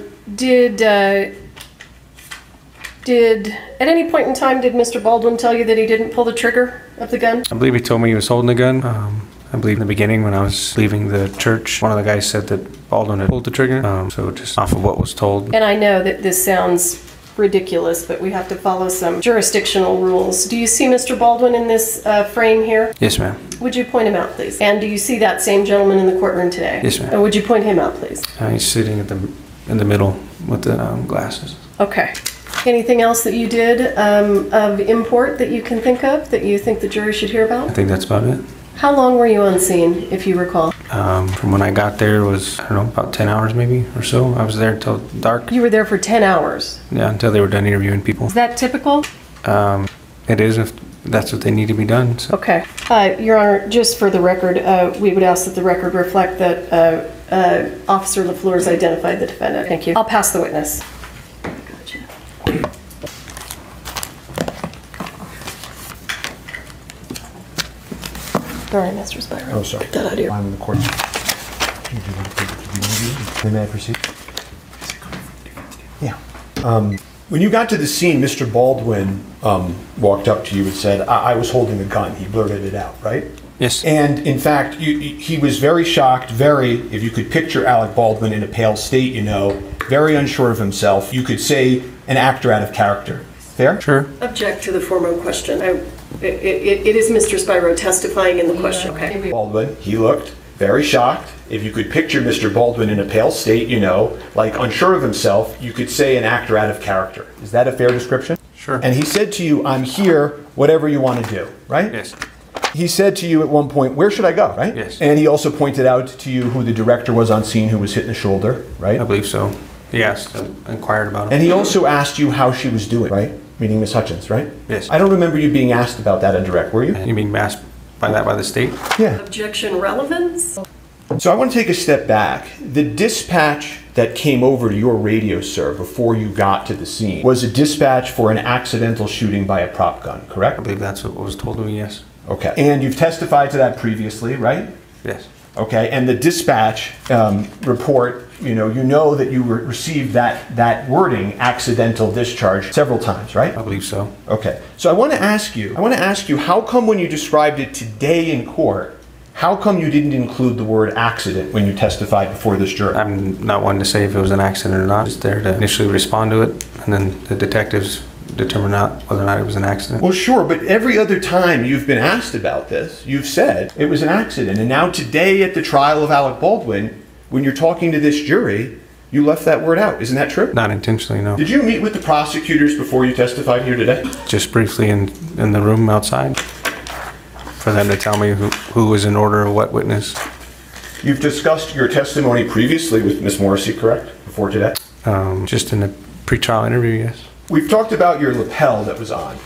Did at any point in time did Mr. Baldwin tell you that he didn't pull the trigger of the gun? I believe he told me he was holding the gun. I believe in the beginning when I was leaving the church, one of the guys said that Baldwin had pulled the trigger. So just off of what was told. And I know that this sounds ridiculous, but we have to follow some jurisdictional rules. Do you see Mr. Baldwin in this frame here? Yes, ma'am. Would you point him out, please? And do you see that same gentleman in the courtroom today? Yes, ma'am. And would you point him out, please? He's sitting in the middle with the glasses. Okay. Anything else that you did of import that you can think of that you think the jury should hear about? I think that's about it. How long were you on scene, if you recall? From when I got there was, I don't know, about 10 hours maybe or so. I was there until dark. You were there for 10 hours? Yeah, until they were done interviewing people. Is that typical? It is if that's what they need to be done. So. Okay. Your Honor, just for the record, we would ask that the record reflect that Officer LaFleur has identified the defendant. Thank you. I'll pass the witness. Sorry, Mr. Spyro. Oh, sorry. Get that out of here. I'm in the court. May I proceed? Yeah. When you got to the scene, Mr. Baldwin walked up to you and said, I was holding a gun. He blurted it out, right? Yes. And in fact, he was very shocked, if you could picture Alec Baldwin in a pale state, very unsure of himself. You could say an actor out of character. Fair? Sure. Object to the formal question. It is Mr. Spyro testifying in the question. Okay. Baldwin, he looked very shocked. If you could picture Mr. Baldwin in a pale state, like unsure of himself, you could say an actor out of character. Is that a fair description? Sure. And he said to you, I'm here, whatever you want to do, right? Yes. He said to you at one point, where should I go, right? Yes. And he also pointed out to you who the director was on scene who was hit in the shoulder, right? I believe so. He asked, inquired about him. And he also asked you how she was doing, right? Meaning Miss Hutchins, right? Yes. I don't remember you being asked about that in direct, were you? You mean asked by the state? Yeah. Objection relevance? So I want to take a step back. The dispatch that came over to your radio, sir, before you got to the scene was a dispatch for an accidental shooting by a prop gun, correct? I believe that's what was told to me, yes. Okay. And you've testified to that previously, right? Yes. Okay. And the dispatch report, you know that you received that wording, accidental discharge, several times, right? I believe so. Okay. So I want to ask you, how come when you described it today in court, how come you didn't include the word accident when you testified before this jury? I'm not one to say if it was an accident or not. Just there to initially respond to it, and then the detectives determine whether or not it was an accident. Well, sure, but every other time you've been asked about this, you've said it was an accident. And now today at the trial of Alec Baldwin, when you're talking to this jury, you left that word out. Isn't that true? Not intentionally, no. Did you meet with the prosecutors before you testified here today? Just briefly in the room outside for them to tell me who was in order of what witness. You've discussed your testimony previously with Ms. Morrissey, correct? Before today? Just in a pretrial interview, yes. We've talked about your lapel that was on.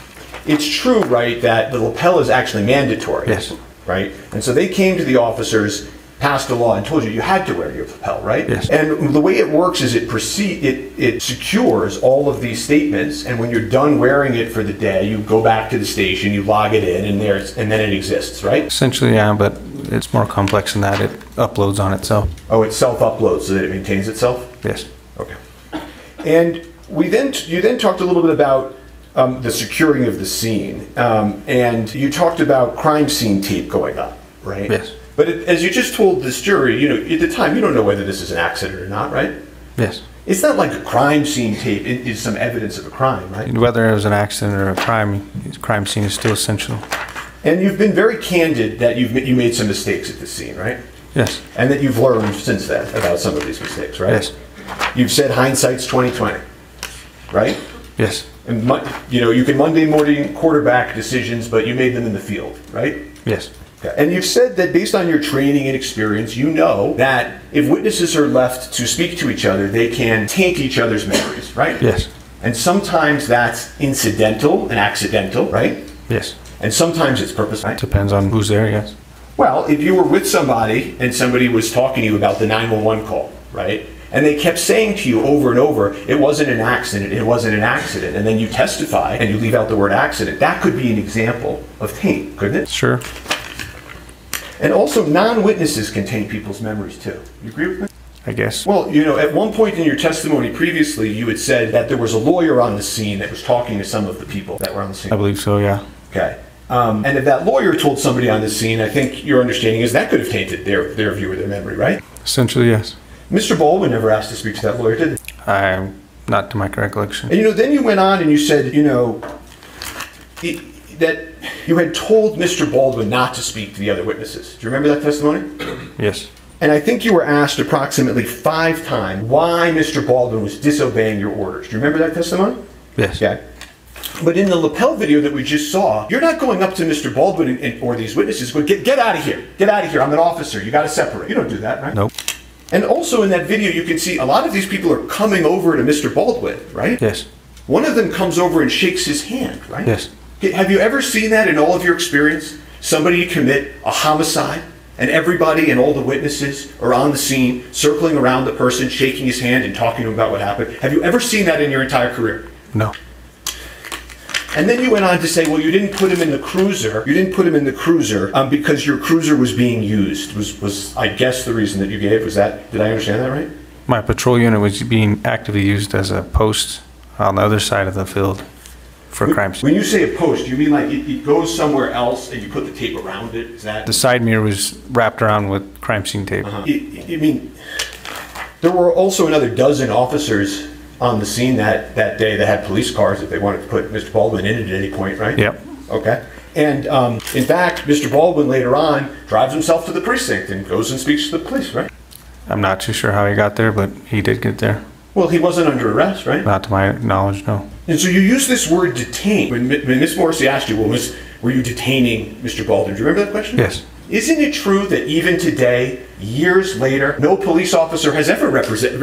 it's true, right, that the lapel is actually mandatory. Yes. Right? And so they came to the officers, passed a law, and told you had to wear your lapel, right? Yes. And the way it works is it secures all of these statements, and when you're done wearing it for the day, you go back to the station, you log it in, and then it exists, right? Essentially, yeah, but it's more complex than that. It uploads on itself. Oh, it self-uploads so that it maintains itself? Yes. Okay. And you then talked a little bit about the securing of the scene, and you talked about crime scene tape going up, right? Yes. But as you just told this jury, at the time, you don't know whether this is an accident or not, right? Yes. It's not like a crime scene tape is some evidence of a crime, right? Whether it was an accident or a crime scene is still essential. And you've been very candid that you made some mistakes at the scene, right? Yes. And that you've learned since then about some of these mistakes, right? Yes. You've said hindsight's 20/20, right? Yes. And you can Monday morning quarterback decisions, but you made them in the field, right? Yes. Okay. And you've said that based on your training and experience, you know that if witnesses are left to speak to each other, they can taint each other's memories, right? Yes. And sometimes that's incidental and accidental, right? Yes. And sometimes it's purposeful. Right? Depends on who's there, yes. Well, if you were with somebody and somebody was talking to you about the 911 call, right? And they kept saying to you over and over, it wasn't an accident, it wasn't an accident. And then you testify and you leave out the word accident. That could be an example of taint, couldn't it? Sure. And also, non-witnesses can taint people's memories too. You agree with me? I guess. Well, at one point in your testimony previously, you had said that there was a lawyer on the scene that was talking to some of the people that were on the scene. I believe so, yeah. Okay. And if that lawyer told somebody on the scene, I think your understanding is that could have tainted their view or their memory, right? Essentially, yes. Mr. Baldwin never asked to speak to that lawyer, did he? Not to my recollection. And then you went on and you said, that you had told Mr. Baldwin not to speak to the other witnesses. Do you remember that testimony? Yes. And I think you were asked approximately 5 times why Mr. Baldwin was disobeying your orders. Do you remember that testimony? Yes. Yeah. But in the lapel video that we just saw, you're not going up to Mr. Baldwin or these witnesses going, get out of here. Get out of here. I'm an officer. You got to separate. You don't do that, right? Nope. And also in that video, you can see a lot of these people are coming over to Mr. Baldwin, right? Yes. One of them comes over and shakes his hand, right? Yes. Have you ever seen that in all of your experience? Somebody commit a homicide and everybody and all the witnesses are on the scene, circling around the person, shaking his hand and talking to him about what happened. Have you ever seen that in your entire career? No. And then you went on to say, well, you didn't put him in the cruiser. You didn't put him in the cruiser because your cruiser was being used. Was I guess the reason that you gave? Was that? Did I understand that right? My patrol unit was being actively used as a post on the other side of the field for crime scene. When you say a post, you mean like it goes somewhere else and you put the tape around it? Is that? The side mirror was wrapped around with crime scene tape. You mean there were also another dozen officers on the scene that day that had police cars if they wanted to put Mr. Baldwin in it at any point, right? Yep. Okay. And in fact, Mr. Baldwin later on drives himself to the precinct and goes and speaks to the police, right? I'm not too sure how he got there, but he did get there. Well, he wasn't under arrest, right? Not to my knowledge, no. And so you use this word detain. When Ms. Morrissey asked you, well, were you detaining Mr. Baldwin? Do you remember that question? Yes. Isn't it true that even today, years later, no police officer has ever arrested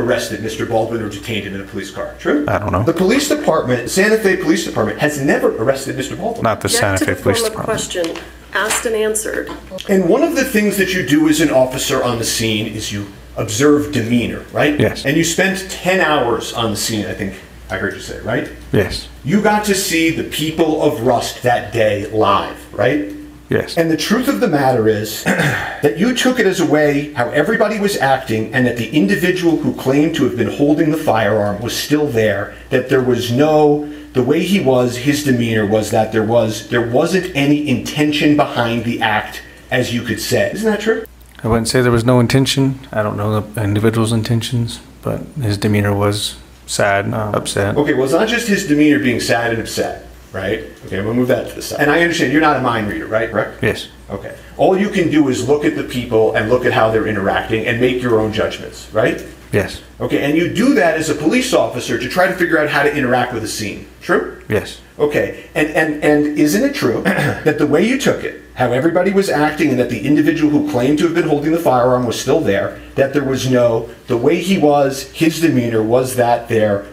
Mr. Baldwin or detained him in a police car? True? I don't know. The police department, Santa Fe Police Department, has never arrested Mr. Baldwin. Not the Santa Fe Police Department. Question asked and answered. And one of the things that you do as an officer on the scene is you observe demeanor, right? Yes. And you spent 10 hours on the scene, I think I heard you say, right? Yes. You got to see the people of Rust that day live, right? Yes. And the truth of the matter is that you took it as a way how everybody was acting and that the individual who claimed to have been holding the firearm was still there, that there was the way he was, his demeanor was that there wasn't any intention behind the act, as you could say. Isn't that true? I wouldn't say there was no intention. I don't know the individual's intentions, but his demeanor was sad, upset. Okay, well, it's not just his demeanor being sad and upset, right? Okay, we'll move that to the side. And I understand you're not a mind reader, right? Correct? Yes. Okay. All you can do is look at the people and look at how they're interacting and make your own judgments, right? Yes. Okay, and you do that as a police officer to try to figure out how to interact with a scene. True? Yes. Okay, and isn't it true that the way you took it, how everybody was acting and that the individual who claimed to have been holding the firearm was still there, that there was the way he was, his demeanor was that there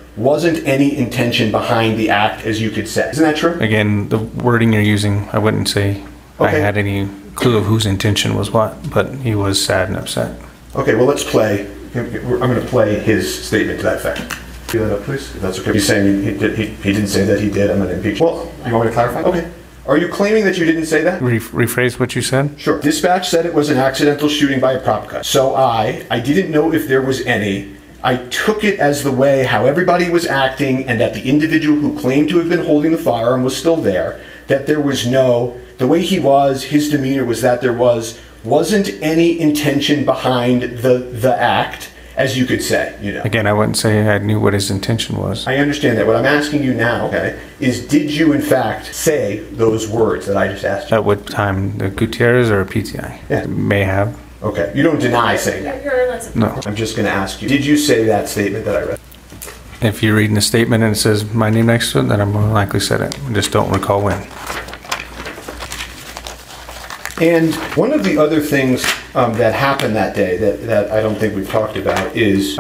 wasn't any intention behind the act, as you could say. Isn't that true? Again, the wording you're using, I wouldn't say I Okay. had any clue of whose intention was what, but he was sad and upset. Okay, well, let's play. I'm going to play his statement to that effect. Feel that up, please, if that's okay. He's saying he didn't say that he did. I'm going to impeach. Well, you want me to clarify? Okay. Are you claiming that you didn't say that? Rephrase what you said? Sure. Dispatch said it was an accidental shooting by a prop gun. So I didn't know if there was any. I took it as the way how everybody was acting and that the individual who claimed to have been holding the firearm was still there, that there was the way he was, his demeanor was that there wasn't any intention behind the act, as you could say, Again, I wouldn't say I knew what his intention was. I understand that. What I'm asking you now, okay, is did you in fact say those words that I just asked you? At what time? The Gutierrez or PTI? Yeah. May have. Okay. You don't deny saying that? No. I'm just going to ask you, did you say that statement that I read? If you're reading the statement and it says my name next to it, then I more likely said it. I just don't recall when. And one of the other things that happened that day that I don't think we've talked about is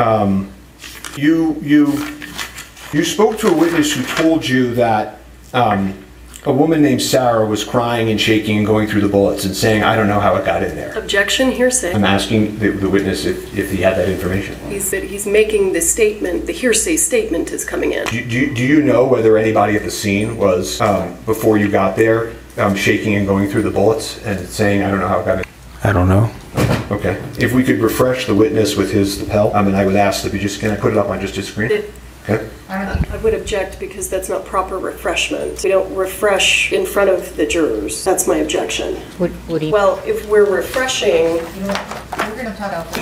you spoke to a witness who told you that a woman named Sarah was crying and shaking and going through the bullets and saying, I don't know how it got in there. Objection, hearsay. I'm asking the witness if he had that information. He's making the statement, the hearsay statement is coming in. Do you know whether anybody at the scene was, before you got there, shaking and going through the bullets and saying, I don't know how it got in? I don't know. Okay. If we could refresh the witness with his lapel, and I would ask that can I put it up on just his screen? Okay. I would object because that's not proper refreshment. We don't refresh in front of the jurors. That's my objection. Well, if we're refreshing... We're going to talk about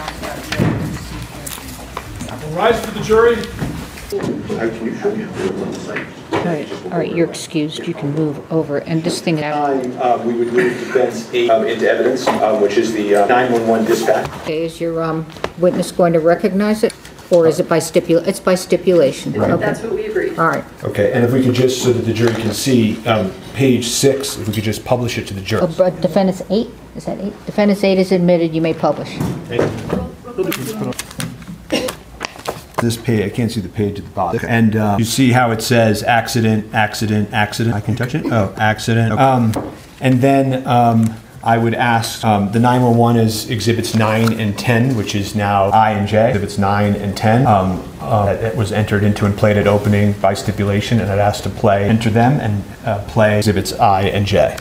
Rise for the jury. Can you show me on the site? All right, you're excused. You can move over. And this thing... we would move defense 8 into evidence, which is the 911 dispatch. Okay, is your witness going to recognize it? Or is it by stipulation? It's by stipulation. Right. Okay. That's what we agreed. All right. Okay, and if we could just, so that the jury can see, page 6, if we could just publish it to the jury. But defendant's 8? Is that 8? Defendant's 8 is admitted. You may publish. This page, I can't see the page at the bottom. And you see how it says accident, accident, accident. I can touch it? Oh, accident. Okay. And then I would ask, the 911 is exhibits 9 and 10, which is now I and J. Exhibits 9 and 10 that was entered into and played at opening by stipulation, and I'd ask to enter them and play exhibits I and J.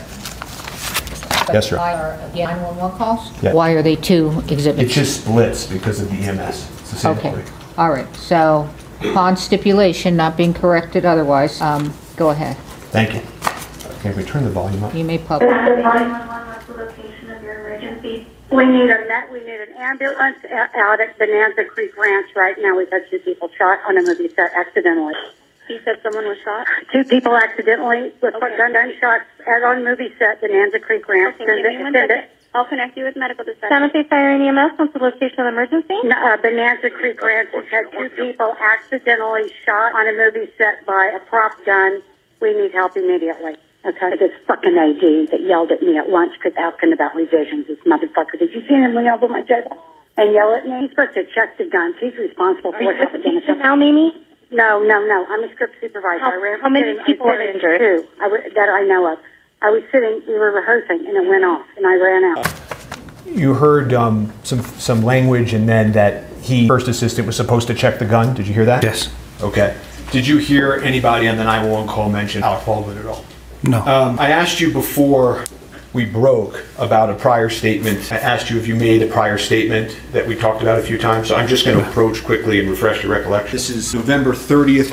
Yes, sir. Why are 911 calls? Yeah. Why are they 2 exhibits? It just splits because of the EMS. It's the same Okay. thing. All right. So upon stipulation, not being corrected otherwise, go ahead. Thank you. Can we turn the volume up? You may publish. This is 911. What's the location of your emergency? We need an ambulance out at Bonanza Creek Ranch right now. We've had 2 people shot on a movie set accidentally. You said someone was shot? 2 people accidentally with gunshots on movie set, Bonanza Creek Ranch. Okay, give me 1 second. I'll connect you with medical dispatch. San Jose Fire and EMS, what's the location of the emergency? Bonanza Creek Ranch has had 2 people accidentally shot on a movie set by a prop gun. We need help immediately. Okay, this fucking AD that yelled at me at lunch because asking about revisions. This motherfucker. Did you see him lean over my table and yell at me? He's supposed to check the guns. He's responsible for what's happening. Now, Mimi? No. I'm a script supervisor. How many people were injured? 2 that I know of. I was sitting, we were rehearsing, and it went off, and I ran out. You heard some language, and then that first assistant was supposed to check the gun. Did you hear that? Yes. Okay. Did you hear anybody on the 911 call mention Alec Baldwin at all? No. I asked you before we broke about a prior statement. I asked you if you made a prior statement that we talked about a few times. So I'm just going to approach quickly and refresh your recollection. This is November 30th,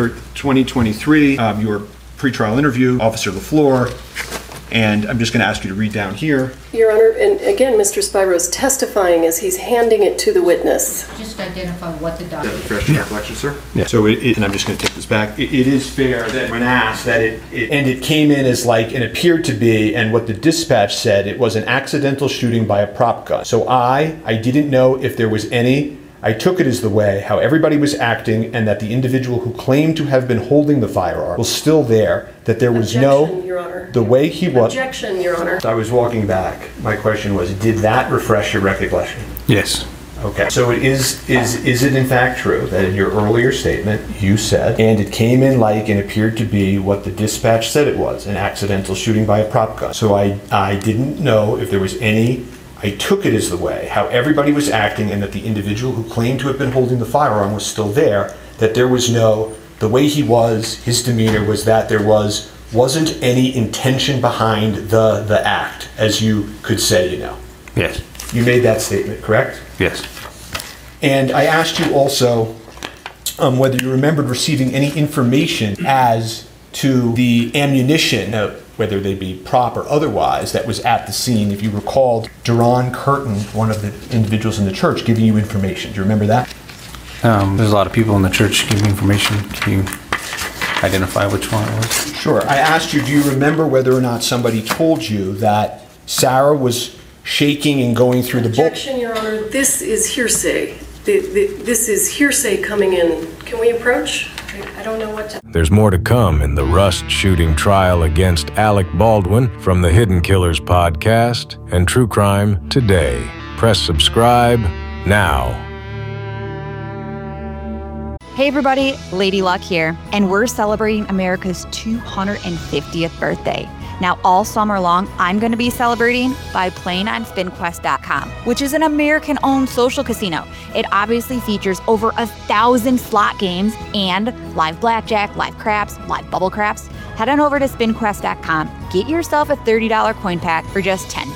2023. Your pretrial interview, Officer LaFleur. And I'm just going to ask you to read down here. Your Honor, and again, Mr. Spiro's testifying as he's handing it to the witness. Just identify what the document is. Refresh your recollection, sir? Yeah. So and I'm just going to take this back. It is fair that when asked that it came in as like, and appeared to be, and what the dispatch said, it was an accidental shooting by a prop gun. So I didn't know if there was any. I took it as the way how everybody was acting, and that the individual who claimed to have been holding the firearm was still there, that there was Objection, Your Honor. the way he was. Objection, Your Honor. I was walking back. My question was, did that refresh your recollection? Yes. Okay. So is it in fact true that in your earlier statement you said, and it came in like and appeared to be what the dispatch said it was, an accidental shooting by a prop gun? So I didn't know if there was any, I took it as the way, how everybody was acting and that the individual who claimed to have been holding the firearm was still there, that there was no, the way he was, his demeanor was that there wasn't any intention behind the act, as you could say, you know. Yes. You made that statement, correct? Yes. And I asked you also whether you remembered receiving any information as to the ammunition, whether they be prop or otherwise, that was at the scene. If you recalled Duran Curtin, one of the individuals in the church, giving you information. Do you remember that? There's a lot of people in the church giving information. Can you identify which one it was? Sure. I asked you, do you remember whether or not somebody told you that Sarah was shaking and going through the book? Objection, Your Honor. This is hearsay. This is hearsay coming in. Can we approach? I don't know what to... There's more to come in the Rust shooting trial against Alec Baldwin from the Hidden Killers podcast and True Crime Today. Press subscribe now. Hey everybody, Lady Luck here, and we're celebrating America's 250th birthday. Now, all summer long, I'm going to be celebrating by playing on SpinQuest.com, which is an American-owned social casino. It obviously features over 1,000 slot games and live blackjack, live craps, live bubble craps. Head on over to SpinQuest.com, get yourself a $30 coin pack for just $10.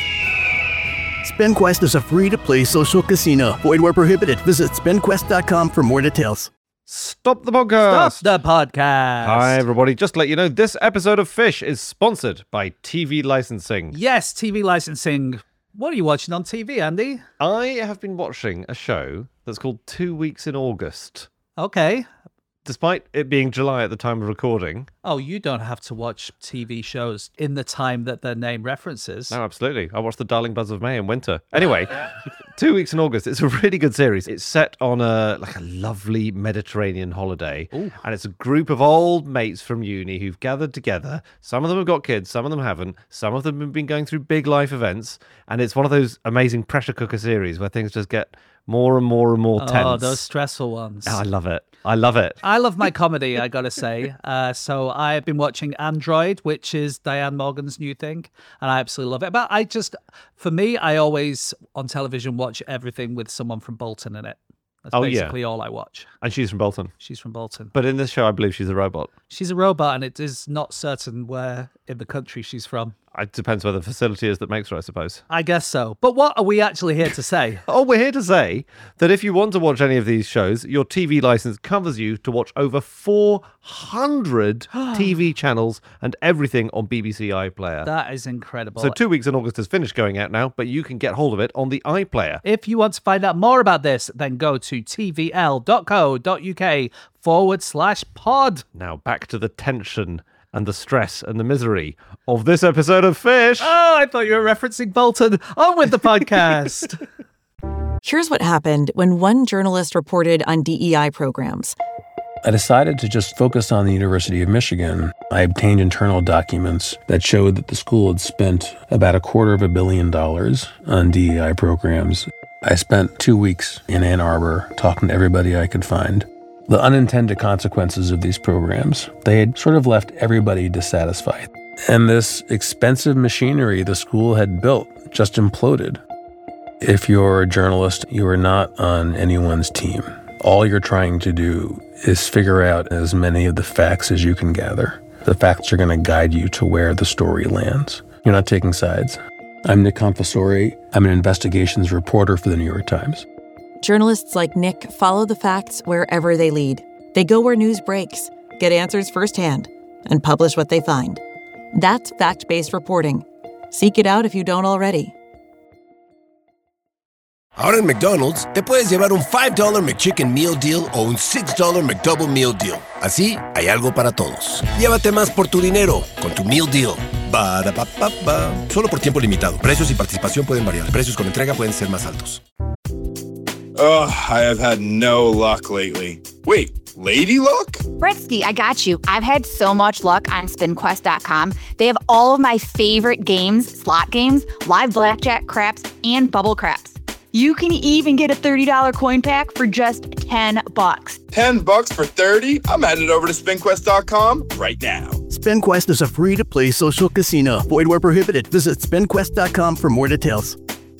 SpinQuest is a free-to-play social casino. Void where prohibited. Visit SpinQuest.com for more details. Stop the podcast. Stop the podcast. Hi, everybody. Just to let you know, this episode of Fish is sponsored by TV licensing. Yes, TV licensing. What are you watching on TV, Andy? I have been watching a show that's called 2 Weeks in August. Okay. Despite it being July at the time of recording. Oh, you don't have to watch TV shows in the time that their name references. No, absolutely. I watched The Darling Buzz of May in winter. Anyway, 2 Weeks in August. It's a really good series. It's set on a lovely Mediterranean holiday. Ooh. And it's a group of old mates from uni who've gathered together. Some of them have got kids, some of them haven't. Some of them have been going through big life events. And it's one of those amazing pressure cooker series where things just get more and more and more tense. Oh, those stressful ones. Oh, I love it. I love it. I love my comedy, I gotta say. So I've been watching Android, which is Diane Morgan's new thing, and I absolutely love it. But for me, I always, on television, watch everything with someone from Bolton in it. That's basically all I watch. And she's from Bolton. She's from Bolton. But in this show, I believe she's a robot. She's a robot, and it is not certain where in the country she's from. It depends where the facility is that makes her, I suppose. I guess so. But what are we actually here to say? We're here to say that if you want to watch any of these shows, your TV license covers you to watch over 400 TV channels and everything on BBC iPlayer. That is incredible. So 2 Weeks in August has finished going out now, but you can get hold of it on the iPlayer. If you want to find out more about this, then go to tvl.co.uk/pod. Now back to the tension and the stress and the misery of this episode of Fish. Oh, I thought you were referencing Bolton. On with the podcast. Here's what happened when one journalist reported on DEI programs. I decided to just focus on the University of Michigan. I obtained internal documents that showed that the school had spent about $250 million on DEI programs. I spent 2 weeks in Ann Arbor talking to everybody I could find. The unintended consequences of these programs, they had sort of left everybody dissatisfied. And this expensive machinery the school had built just imploded. If you're a journalist, you are not on anyone's team. All you're trying to do is figure out as many of the facts as you can gather. The facts are going to guide you to where the story lands. You're not taking sides. I'm Nick Confessori. I'm an investigations reporter for the New York Times. Journalists like Nick follow the facts wherever they lead. They go where news breaks, get answers firsthand, and publish what they find. That's fact-based reporting. Seek it out if you don't already. Ahora en McDonald's, te puedes llevar un $5 McChicken Meal Deal o un $6 McDouble Meal Deal. Así, hay algo para todos. Llévate más por tu dinero con tu Meal Deal. Ba-da-ba-ba-ba. Solo por tiempo limitado. Precios y participación pueden variar. Precios con entrega pueden ser más altos. Ugh, I have had no luck lately. Wait, lady luck? Britsky, I got you. I've had so much luck on SpinQuest.com. They have all of my favorite games, slot games, live blackjack craps, and bubble craps. You can even get a $30 coin pack for just $10. $10 for 30? I'm headed over to SpinQuest.com right now. SpinQuest is a free-to-play social casino. Void where prohibited. Visit SpinQuest.com for more details.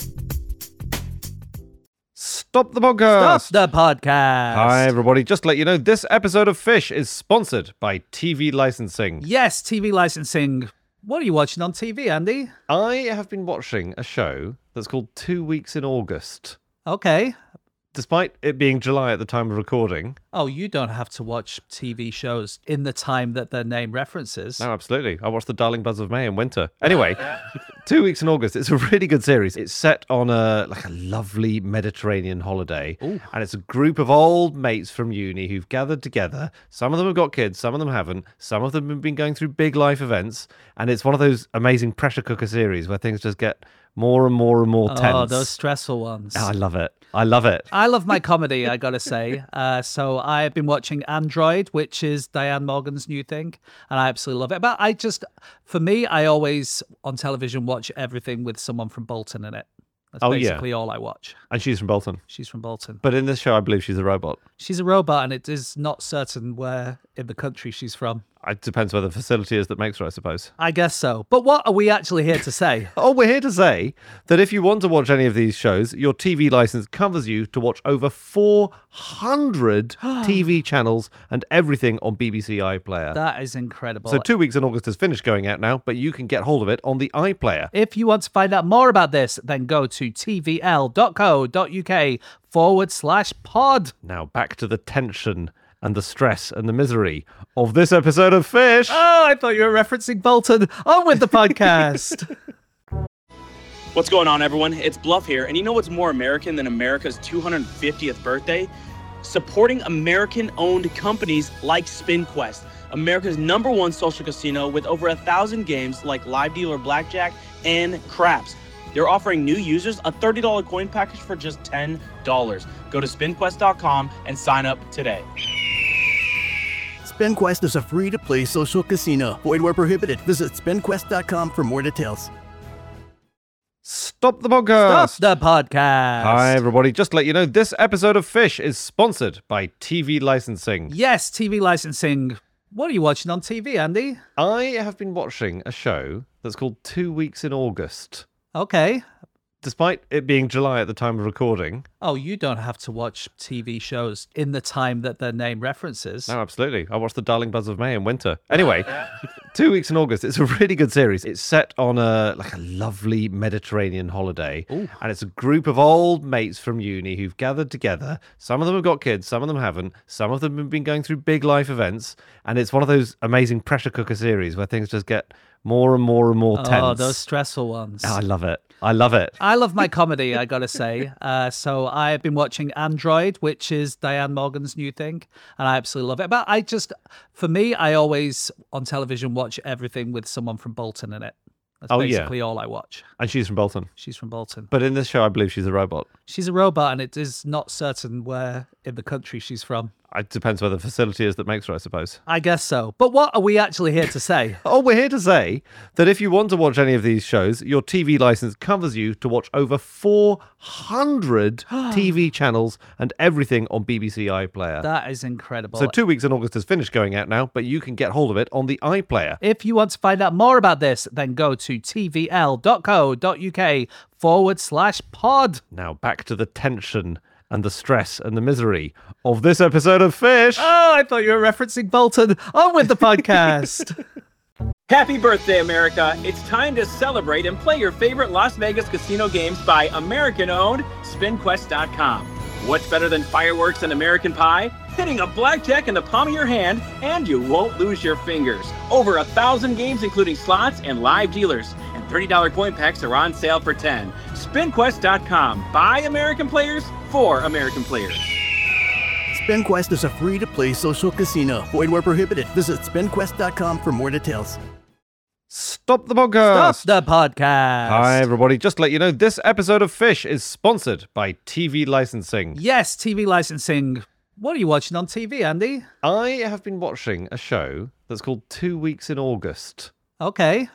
Stop the podcast. Stop the podcast. Hi, everybody. Just to let you know, this episode of Fish is sponsored by TV licensing. Yes, TV licensing. What are you watching on TV, Andy? I have been watching a show that's called 2 Weeks in August. Okay. Despite it being July at the time of recording. Oh, you don't have to watch TV shows in the time that their name references. No, absolutely. I watched The Darling Buzz of May in winter. Anyway, 2 Weeks in August. It's a really good series. It's set on a lovely Mediterranean holiday. Ooh. And it's a group of old mates from uni who've gathered together. Some of them have got kids, some of them haven't. Some of them have been going through big life events. And it's one of those amazing pressure cooker series where things just get more and more and more tense. Oh, those stressful ones. Oh, I love it. I love it. I love my comedy, I gotta say. So I've been watching Android, which is Diane Morgan's new thing, and I absolutely love it. But for me, I always on television watch everything with someone from Bolton in it. That's basically all I watch. And she's from Bolton. She's from Bolton. But in this show, I believe she's a robot. She's a robot, and it is not certain where in the country she's from. It depends where the facility is that makes her, I suppose. I guess so. But what are we actually here to say? We're here to say that if you want to watch any of these shows, your TV license covers you to watch over 400 TV channels and everything on BBC iPlayer. That is incredible. So 2 Weeks in August has finished going out now, but you can get hold of it on the iPlayer. If you want to find out more about this, then go to tvl.co.uk/pod. Now back to the tension and the stress and the misery of this episode of Fish. Oh, I thought you were referencing Bolton. On with the podcast. What's going on, everyone? It's Bluff here, and you know what's more American than America's 250th birthday? Supporting American-owned companies like SpinQuest, America's #1 social casino with over 1,000 games like Live Dealer Blackjack and Craps. They're offering new users a $30 coin package for just $10. Go to SpinQuest.com and sign up today. SpinQuest is a free-to-play social casino. Void where prohibited. Visit SpinQuest.com for more details. Stop the podcast. Stop the podcast. Hi, everybody. Just to let you know, this episode of Fish is sponsored by TV licensing. Yes, TV licensing. What are you watching on TV, Andy? I have been watching a show that's called 2 Weeks in August. Okay. Despite it being July at the time of recording. Oh, you don't have to watch TV shows in the time that their name references. No, absolutely. I watched The Darling Buzz of May in winter. Anyway, 2 Weeks in August. It's a really good series. It's set on a lovely Mediterranean holiday. Ooh. And it's a group of old mates from uni who've gathered together. Some of them have got kids, some of them haven't. Some of them have been going through big life events. And it's one of those amazing pressure cooker series where things just get more and more and more tense. Oh, those stressful ones. Oh, I love it. I love it. I love my comedy, I gotta say. So I've been watching Android, which is Diane Morgan's new thing, and I absolutely love it. But for me, I always on television watch everything with someone from Bolton in it. That's basically all I watch. And she's from Bolton. She's from Bolton. But in this show, I believe she's a robot. She's a robot, and it is not certain where in the country she's from. It depends where the facility is that makes her, I suppose. I guess so. But what are we actually here to say? We're here to say that if you want to watch any of these shows, your TV license covers you to watch over 400 TV channels and everything on BBC iPlayer. That is incredible. So 2 Weeks in August has finished going out now, but you can get hold of it on the iPlayer. If you want to find out more about this, then go to tvl.co.uk/pod. Now back to the tension and the stress and the misery of this episode of Fish. Oh, I thought you were referencing Bolton. On with the podcast. Happy birthday, America. It's time to celebrate and play your favorite Las Vegas casino games by American-owned SpinQuest.com. What's better than fireworks and American pie? Hitting a blackjack in the palm of your hand, and you won't lose your fingers. Over 1,000 games, including slots and live dealers. And $30 coin packs are on sale for $10. SpinQuest.com. By American players, for American players. SpinQuest is a free-to-play social casino. Void where prohibited. Visit SpinQuest.com for more details. Stop the podcast. Stop the podcast. Hi, everybody. Just to let you know, this episode of Fish is sponsored by TV licensing. Yes, TV licensing. What are you watching on TV, Andy? I have been watching a show that's called 2 Weeks in August. Okay.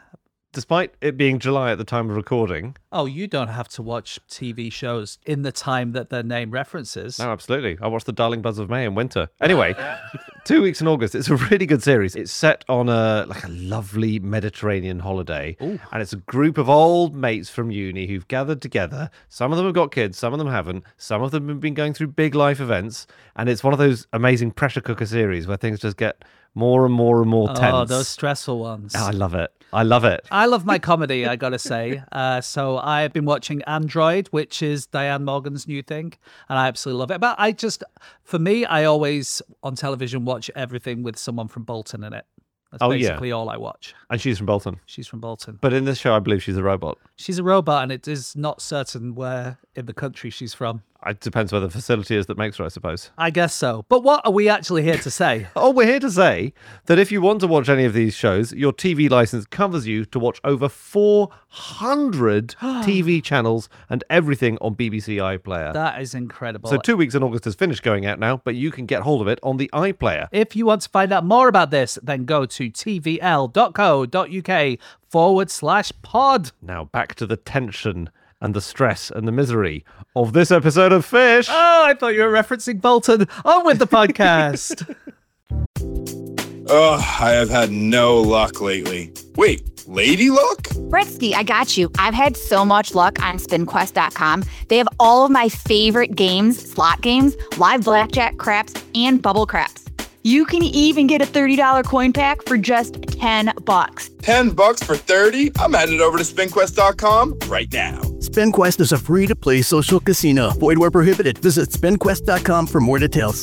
Despite it being July at the time of recording. Oh, you don't have to watch TV shows in the time that their name references. No, absolutely. I watched The Darling Buzz of May in winter. Anyway, 2 weeks in August. It's a really good series. It's set on a lovely Mediterranean holiday. Ooh. And it's a group of old mates from uni who've gathered together. Some of them have got kids, some of them haven't. Some of them have been going through big life events. And it's one of those amazing pressure cooker series where things just get more and more and more tense. Oh, those stressful ones. Oh, I love it. I love it. I love my comedy, I gotta say. So I've been watching Android, which is Diane Morgan's new thing, and I absolutely love it. But for me, I always on television watch everything with someone from Bolton in it. That's basically all I watch. And she's from Bolton. She's from Bolton. But in this show, I believe she's a robot. She's a robot, and it is not certain where in the country she's from. It depends where the facility is that makes her, I suppose. I guess so. But what are we actually here to say? We're here to say that if you want to watch any of these shows, your TV license covers you to watch over 400 TV channels and everything on BBC iPlayer. That is incredible. So 2 weeks in August has finished going out now, but you can get hold of it on the iPlayer. If you want to find out more about this, then go to tvl.co.uk/pod. Now back to the tension and the stress and the misery of this episode of Fish. Oh, I thought you were referencing Bolton. On with the podcast. I have had no luck lately. Wait, lady luck? Bretsky, I got you. I've had so much luck on SpinQuest.com. They have all of my favorite games, slot games, live blackjack, craps, and bubble craps. You can even get a $30 coin pack for just $10. $10 for 30? I'm headed over to SpinQuest.com right now. SpinQuest is a free-to-play social casino. Void where prohibited. Visit SpinQuest.com for more details.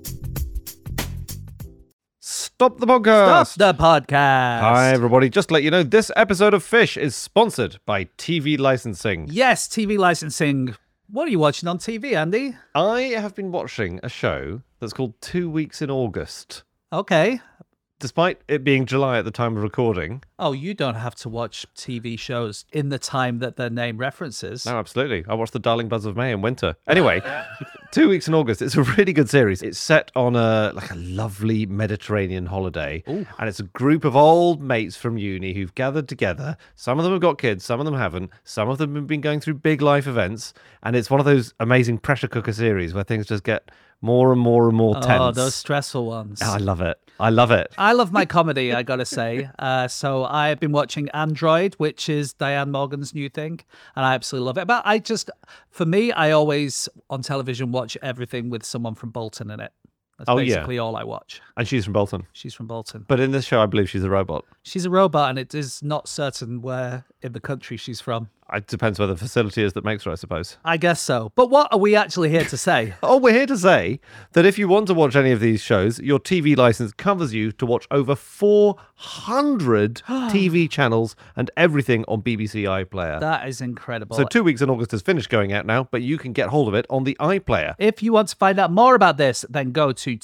Stop the podcast. Stop the podcast. Hi, everybody. Just to let you know, this episode of Fish is sponsored by TV Licensing. Yes, TV licensing. What are you watching on TV, Andy? I have been watching a show that's called 2 Weeks in August. Okay. Despite it being July at the time of recording. Oh, you don't have to watch TV shows in the time that their name references. No, absolutely. I watched The Darling Buzz of May in winter. Anyway, 2 weeks in August. It's a really good series. It's set on a lovely Mediterranean holiday. Ooh. And it's a group of old mates from uni who've gathered together. Some of them have got kids, some of them haven't. Some of them have been going through big life events. And it's one of those amazing pressure cooker series where things just get more and more and more tense. Oh, those stressful ones. Oh, I love it. I love it. I love my comedy, I gotta say. So I've been watching Android, which is Diane Morgan's new thing, and I absolutely love it. But for me, I always on television watch everything with someone from Bolton in it. That's basically all I watch. And she's from Bolton. She's from Bolton. But in this show, I believe she's a robot. She's a robot, and it is not certain where in the country she's from. It depends where the facility is that makes her, I suppose. I guess so. But what are we actually here to say? We're here to say that if you want to watch any of these shows, your TV license covers you to watch over 400 TV channels and everything on BBC iPlayer. That is incredible. So 2 weeks in August has finished going out now, but you can get hold of it on the iPlayer. If you want to find out more about this, then go to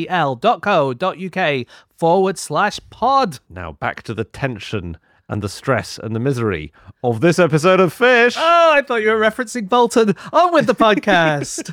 tvl.co.uk/pod. Now back to the tension and the stress and the misery of this episode of Fish. Oh, I thought you were referencing Bolton. On with the podcast.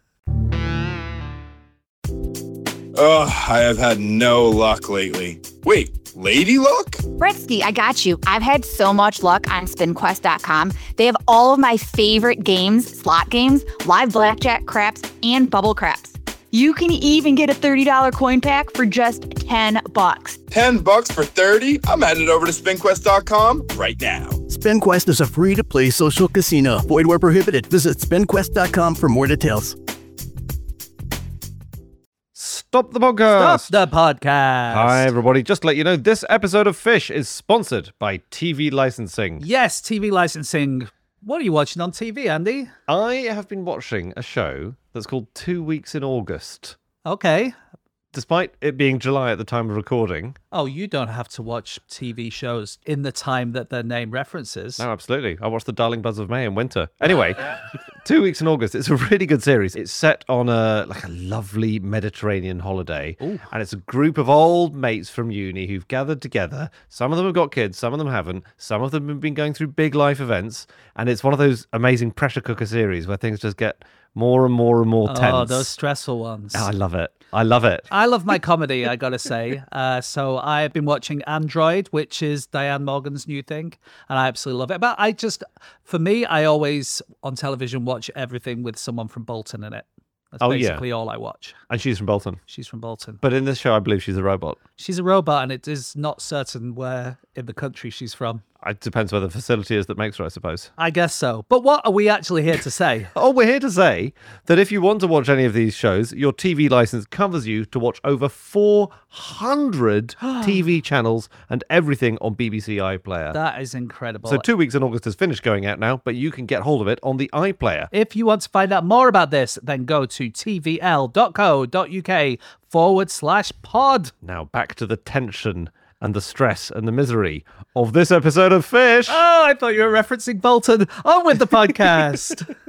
I have had no luck lately. Wait, lady luck? Bretsky, I got you. I've had so much luck on SpinQuest.com. They have all of my favorite games, slot games, live blackjack, craps, and bubble craps. You can even get a $30 coin pack for just $10. $10 for 30? I'm headed over to SpinQuest.com right now. SpinQuest is a free-to-play social casino. Void where prohibited. Visit SpinQuest.com for more details. Stop the podcast. Stop the podcast. Hi, everybody. Just to let you know, this episode of Fish is sponsored by TV Licensing. Yes, TV licensing. What are you watching on TV, Andy? I have been watching a show that's called 2 Weeks in August. Okay. Despite it being July at the time of recording. Oh, you don't have to watch TV shows in the time that their name references. No, absolutely. I watched The Darling Buzz of May in winter. Anyway, 2 weeks in August. It's a really good series. It's set on a lovely Mediterranean holiday. Ooh. And it's a group of old mates from uni who've gathered together. Some of them have got kids, some of them haven't. Some of them have been going through big life events. And it's one of those amazing pressure cooker series where things just get more and more and more tense. Oh, those stressful ones. Oh, I love it. I love it. I love my comedy, I gotta say. So I've been watching Android, which is Diane Morgan's new thing, and I absolutely love it. But for me, I always on television watch everything with someone from Bolton in it. That's basically all I watch. And she's from Bolton. She's from Bolton. But in this show, I believe she's a robot. She's a robot, and it is not certain where in the country she's from. It depends where the facility is that makes her, I suppose. I guess so. But what are we actually here to say? We're here to say that if you want to watch any of these shows, your TV license covers you to watch over 400 TV channels and everything on BBC iPlayer. That is incredible. So 2 weeks in August has finished going out now, but you can get hold of it on the iPlayer. If you want to find out more about this, then go to tvl.co.uk/pod. Now back to the tension and the stress and the misery of this episode of Fish. Oh, I thought you were referencing Bolton. On with the podcast.